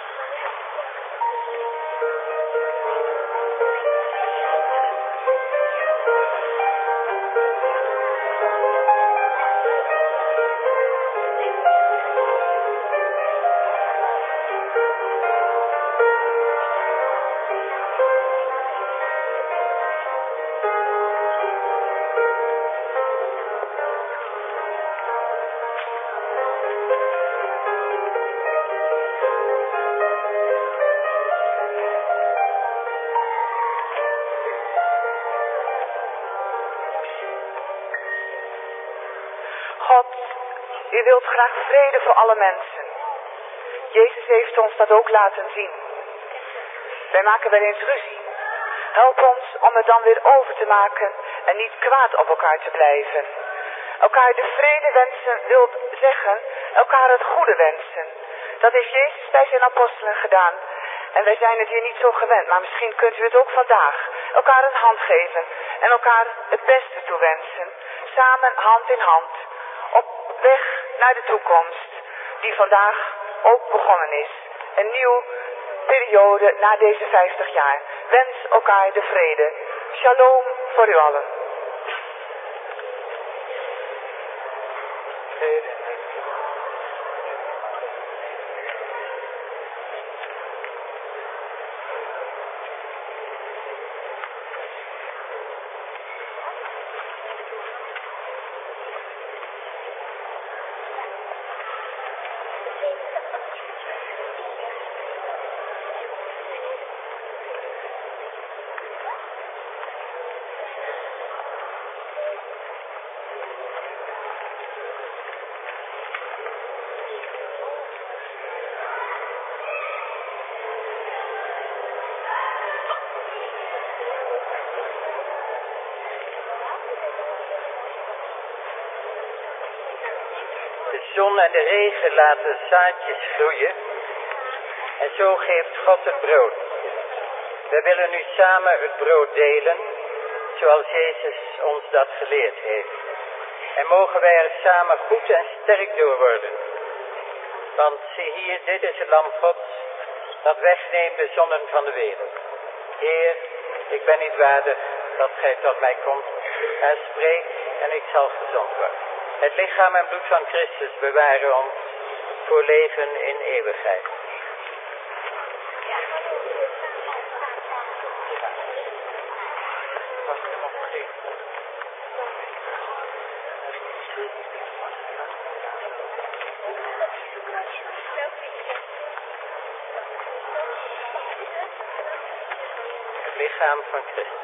God, u wilt graag vrede voor alle mensen. Jezus heeft ons dat ook laten zien. Wij maken wel eens ruzie. Help ons om het dan weer over te maken en niet kwaad op elkaar te blijven. Elkaar de vrede wensen wil zeggen elkaar het goede wensen. Dat heeft Jezus bij zijn apostelen gedaan. En wij zijn het hier niet zo gewend, maar misschien kunt u het ook vandaag. Elkaar een hand geven en elkaar het beste toewensen. Samen hand in hand. Op weg naar de toekomst, die vandaag ook begonnen is. Een nieuwe periode na deze 50 jaar. Wens elkaar de vrede. Shalom voor u allen. De zon en de regen laten zaadjes groeien. En zo geeft God het brood. We willen nu samen het brood delen, zoals Jezus ons dat geleerd heeft. En mogen wij er samen goed en sterk door worden. Want zie hier, dit is het lam Gods, dat wegneemt de zonden van de wereld. Heer, ik ben niet waardig dat gij tot mij komt en spreekt en ik zal gezond worden. Het lichaam en bloed van Christus bewaren ons voor leven in eeuwigheid. Het lichaam van Christus.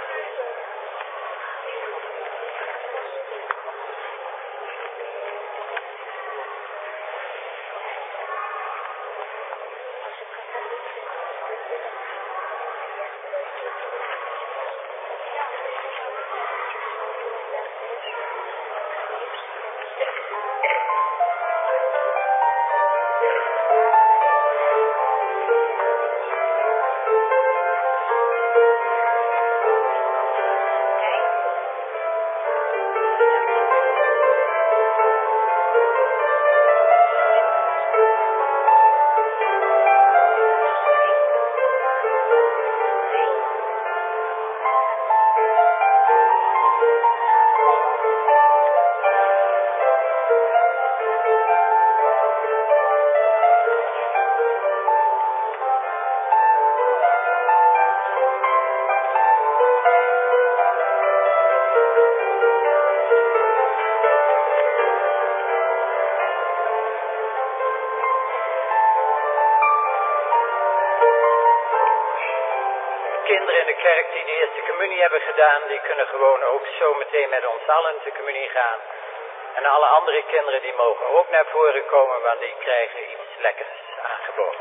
Kinderen in de kerk die de eerste communie hebben gedaan, die kunnen gewoon ook zo meteen met ons allen de communie gaan. En alle andere kinderen die mogen ook naar voren komen, want die krijgen iets lekkers aangeboden.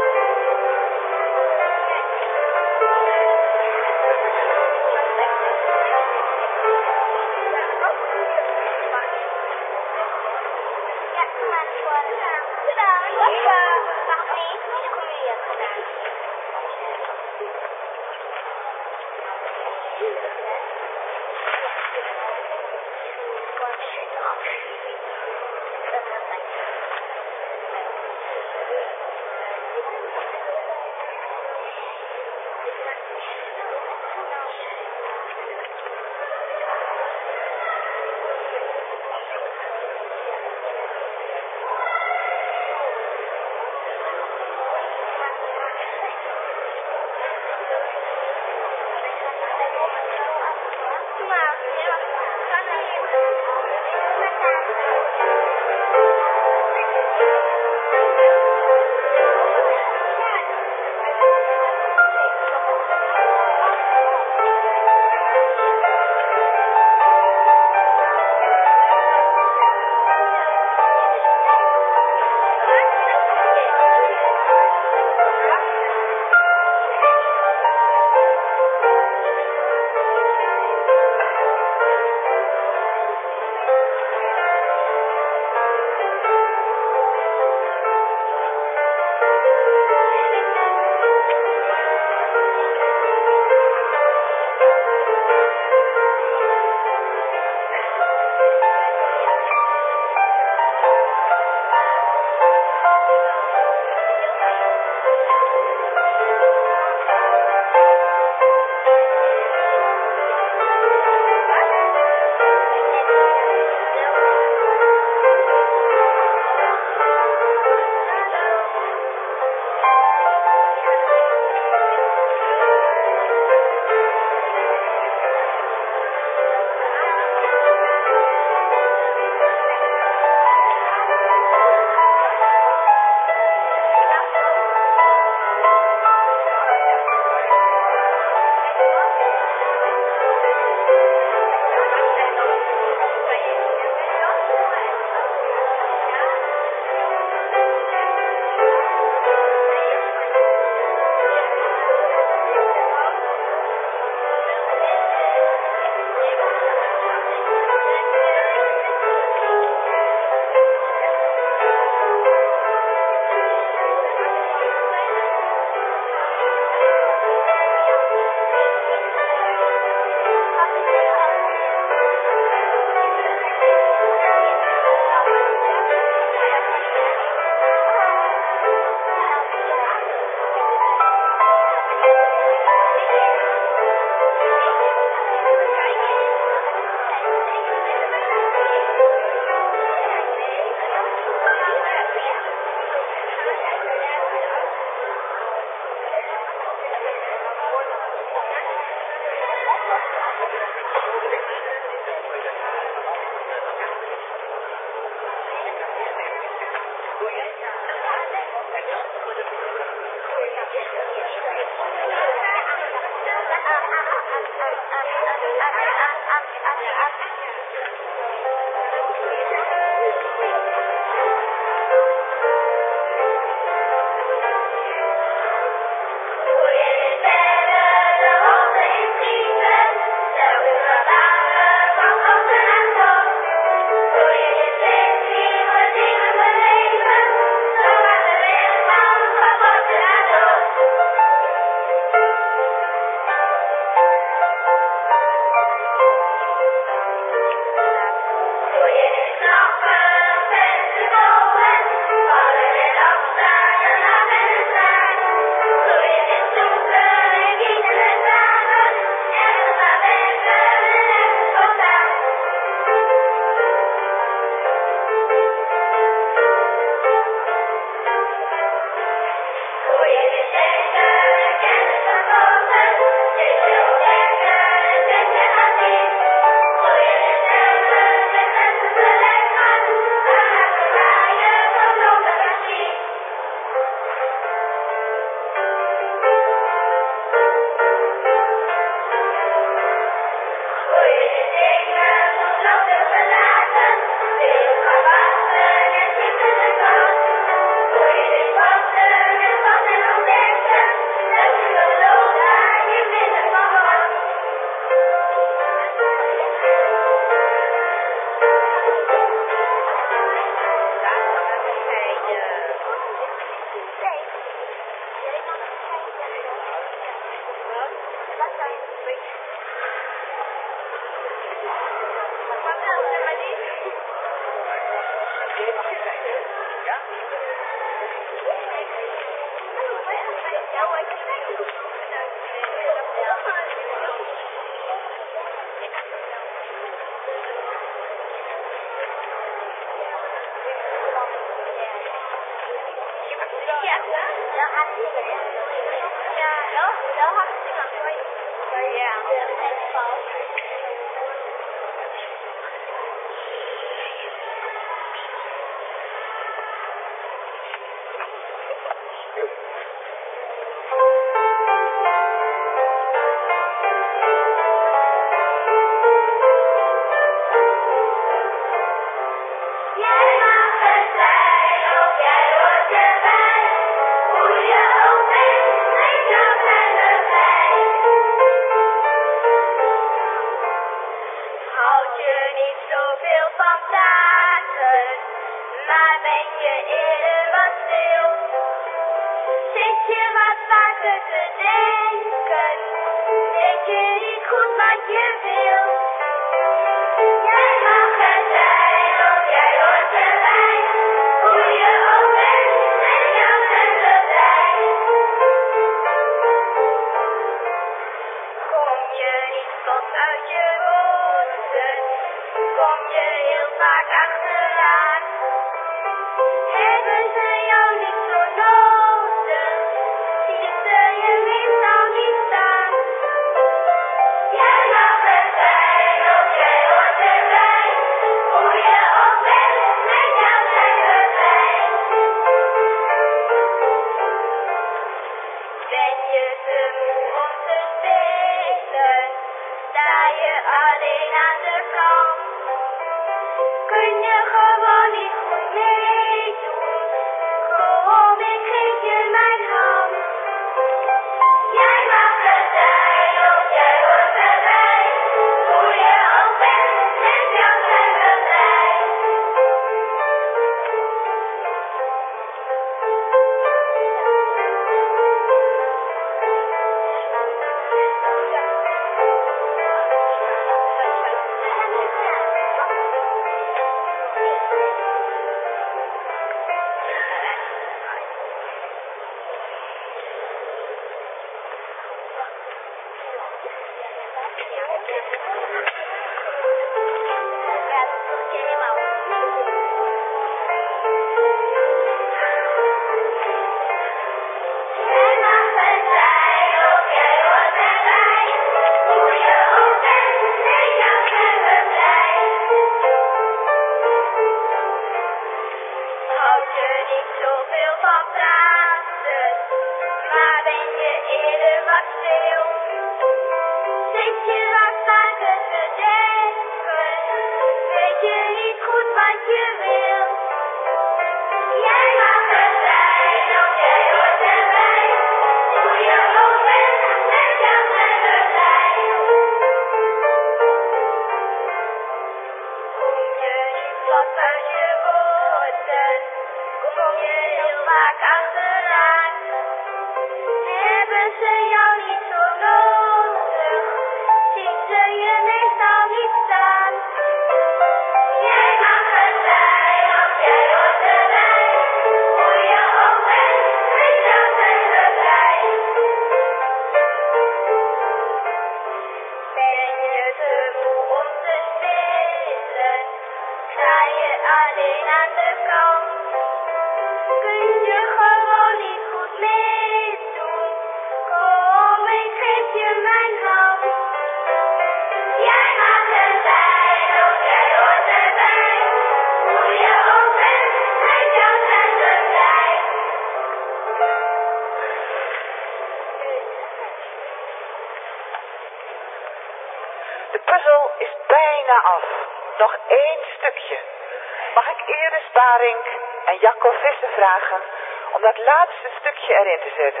De puzzel is bijna af. Nog 1 stukje. Mag ik Iris Barink en Jacco Visser vragen om dat laatste stukje erin te zetten?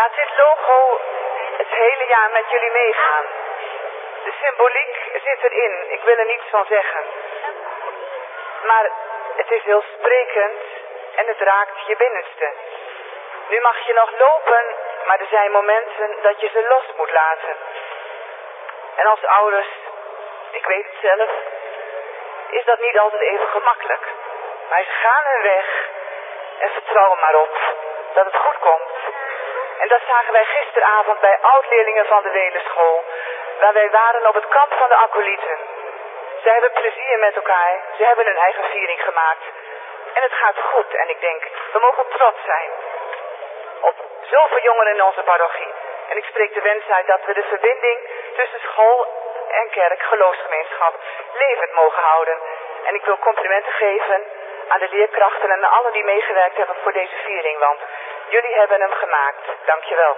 Laat dit logo het hele jaar met jullie meegaan. De symboliek zit erin, ik wil er niets van zeggen. Maar het is heel sprekend en het raakt je binnenste. Nu mag je nog lopen, maar er zijn momenten dat je ze los moet laten. En als ouders, ik weet het zelf, is dat niet altijd even gemakkelijk. Maar ze gaan hun weg en vertrouw maar op dat het goed komt. En dat zagen wij gisteravond bij oud-leerlingen van de Welenschool, waar wij waren op het kamp van de Acolyten. Ze hebben plezier met elkaar, ze hebben hun eigen viering gemaakt. En het gaat goed en ik denk, we mogen trots zijn op zoveel jongeren in onze parochie. En ik spreek de wens uit dat we de verbinding tussen school en kerk, geloofsgemeenschap, levend mogen houden. En ik wil complimenten geven aan de leerkrachten en aan allen die meegewerkt hebben voor deze viering, want jullie hebben hem gemaakt. Dankjewel.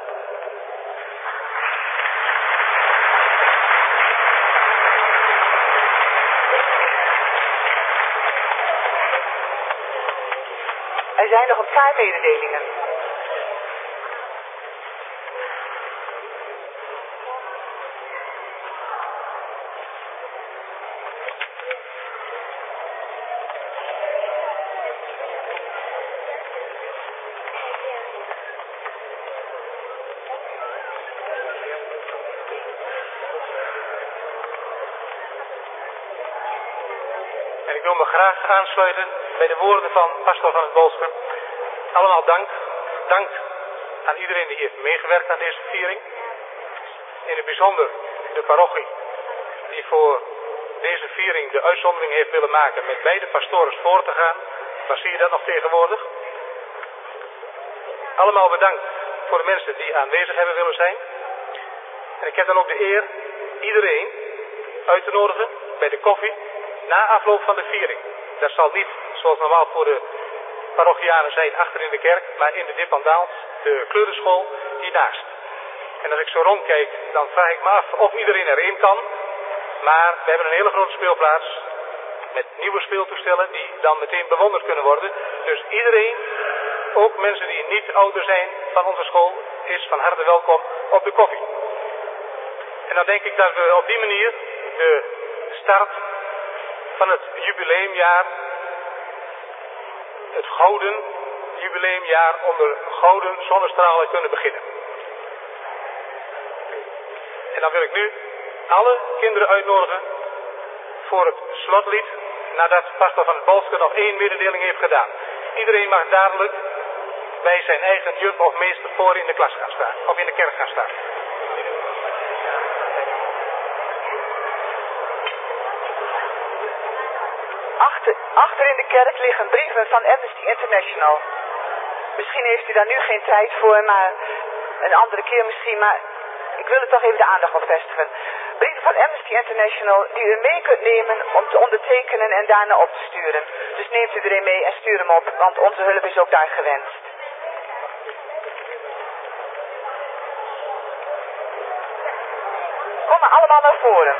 Er zijn nog een paar mededelingen. En ik wil me graag aansluiten bij de woorden van pastor van het Bolsker. Allemaal dank. Dank aan iedereen die heeft meegewerkt aan deze viering. In het bijzonder de parochie die voor deze viering de uitzondering heeft willen maken met beide pastores voor te gaan. Waar zie je dat nog tegenwoordig? Allemaal bedankt voor de mensen die aanwezig hebben willen zijn. En ik heb dan ook de eer iedereen uit te nodigen bij de koffie na afloop van de viering. Dat zal niet zoals normaal voor de parochianen zijn achter in de kerk, maar in de dependance, de kleurenschool, hiernaast. En als ik zo rondkijk, dan vraag ik me af of iedereen erin kan. Maar we hebben een hele grote speelplaats met nieuwe speeltoestellen die dan meteen bewonderd kunnen worden. Dus iedereen, ook mensen die niet ouder zijn van onze school, is van harte welkom op de koffie. En dan denk ik dat we op die manier de start van het jubileumjaar, het gouden jubileumjaar onder gouden zonnestralen kunnen beginnen. En dan wil ik nu alle kinderen uitnodigen voor het slotlied, nadat pastor van het Bolsker nog 1 mededeling heeft gedaan. Iedereen mag dadelijk bij zijn eigen juf of meester voor in de klas gaan staan, of in de kerk gaan staan. Achter in de kerk liggen brieven van Amnesty International. Misschien heeft u daar nu geen tijd voor, maar een andere keer misschien, maar ik wil er toch even de aandacht op vestigen. Brieven van Amnesty International die u mee kunt nemen om te ondertekenen en daarna op te sturen. Dus neemt u er een mee en stuur hem op, want onze hulp is ook daar gewenst. Kom maar allemaal naar voren.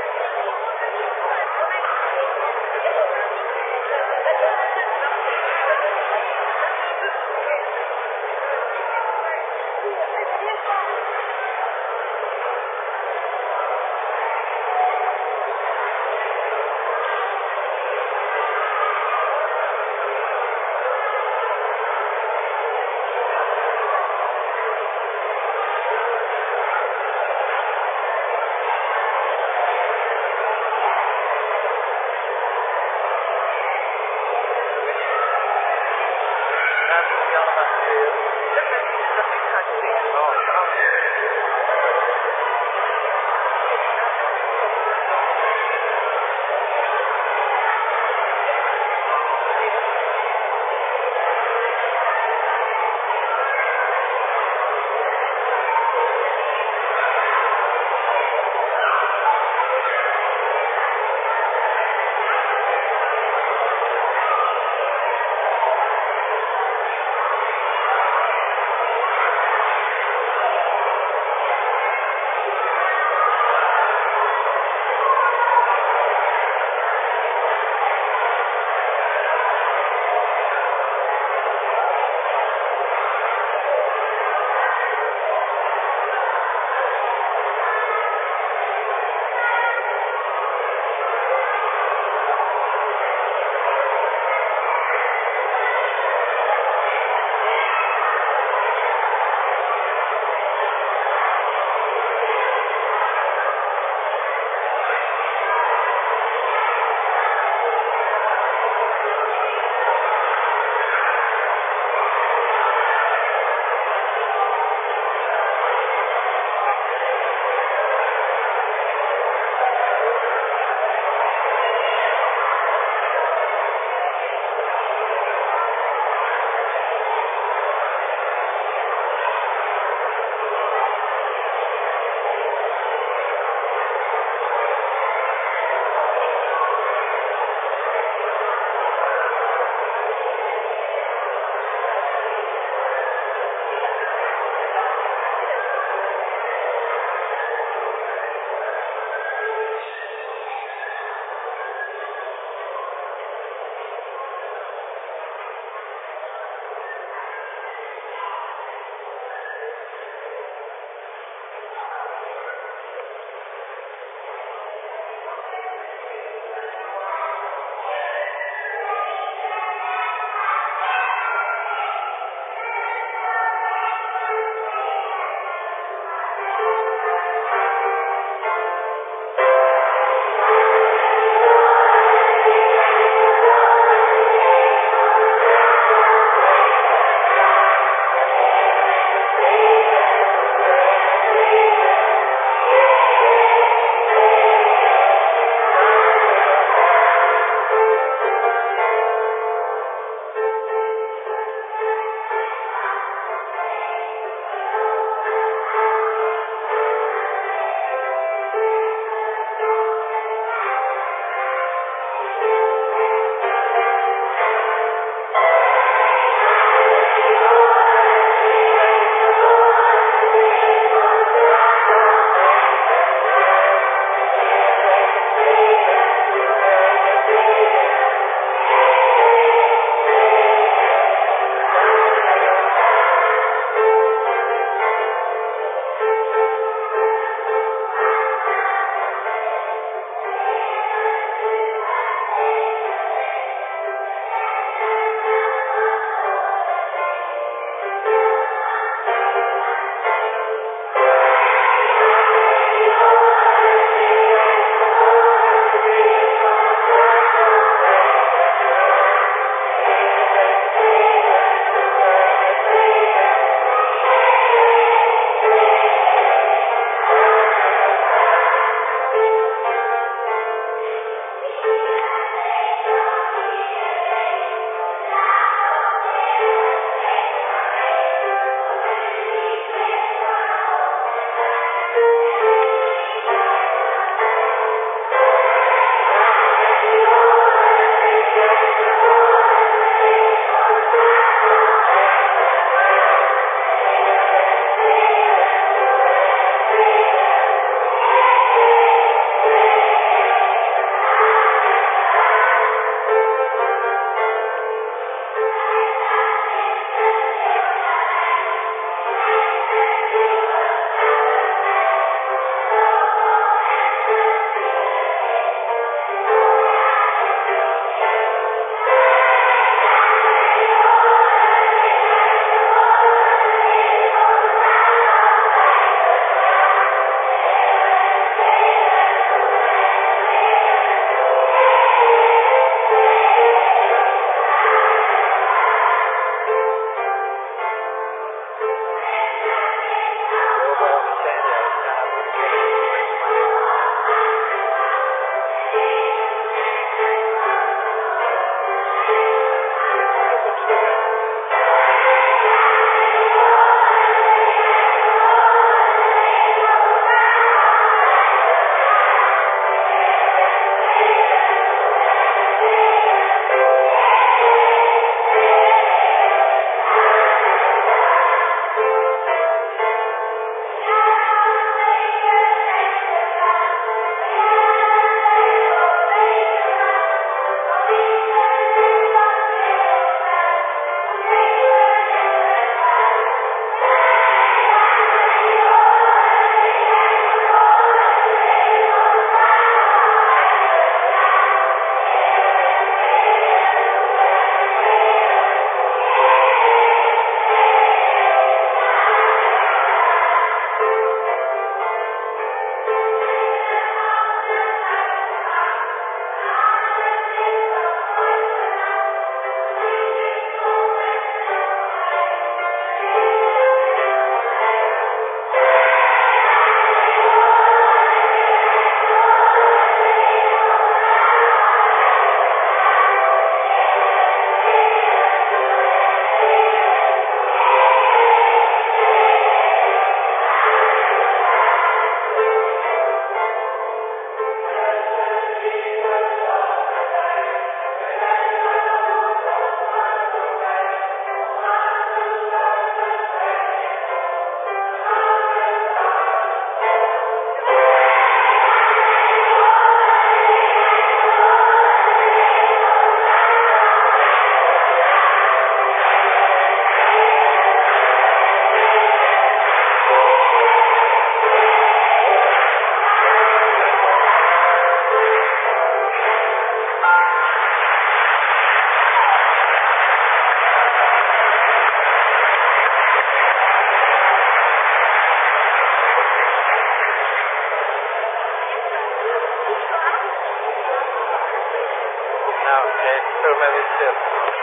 vul me weer stil.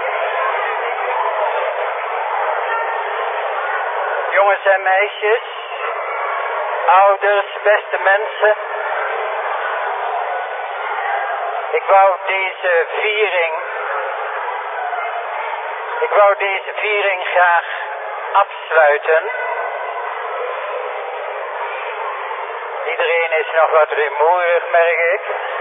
Jongens en meisjes, ouders, beste mensen. Ik wou deze viering graag afsluiten. Iedereen is nog wat rumoerig, merk ik.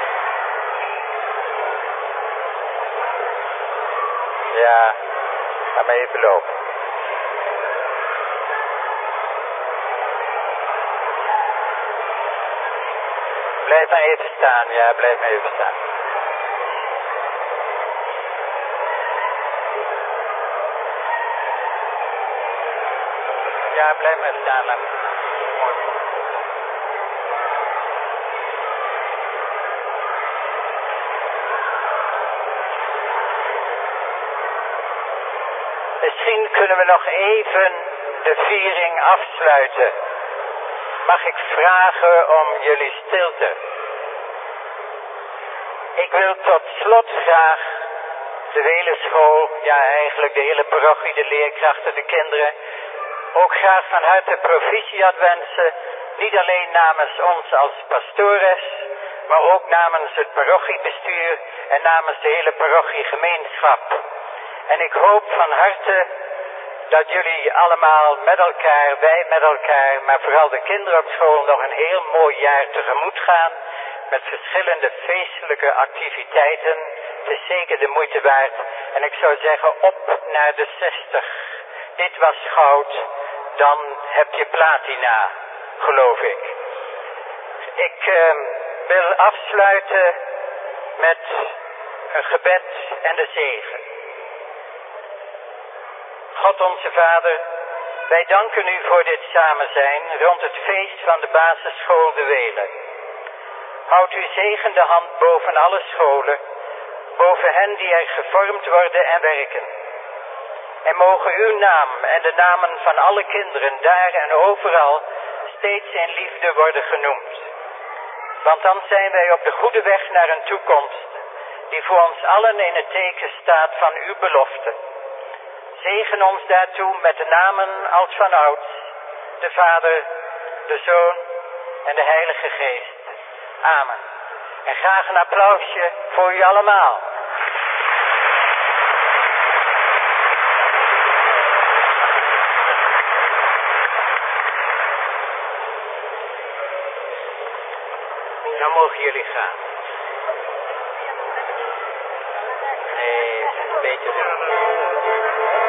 Ja, ga maar even lopen. Blijf maar even staan, ja, blijf maar even staan. Ja, blijf maar staan. Misschien kunnen we nog even de viering afsluiten. Mag ik vragen om jullie stilte? Ik wil tot slot graag de hele school, ja eigenlijk de hele parochie, de leerkrachten, de kinderen, ook graag van harte proficiat wensen. Niet alleen namens ons als pastores, maar ook namens het parochiebestuur en namens de hele parochiegemeenschap. En ik hoop van harte dat jullie allemaal met elkaar, wij met elkaar, maar vooral de kinderen op school nog een heel mooi jaar tegemoet gaan. Met verschillende feestelijke activiteiten. Het is zeker de moeite waard. En ik zou zeggen op naar de 60. Dit was goud, dan heb je platina, geloof ik. Ik wil afsluiten met een gebed en de zegen. God onze Vader, wij danken u voor dit samen zijn rond het feest van de basisschool De Welen. Houd uw zegende hand boven alle scholen, boven hen die er gevormd worden en werken. En mogen uw naam en de namen van alle kinderen daar en overal steeds in liefde worden genoemd. Want dan zijn wij op de goede weg naar een toekomst die voor ons allen in het teken staat van uw belofte. Zegen ons daartoe met de namen als vanouds, de Vader, de Zoon en de Heilige Geest. Amen. En graag een applausje voor u allemaal. Dan mogen jullie gaan. Nee, het is een beetje...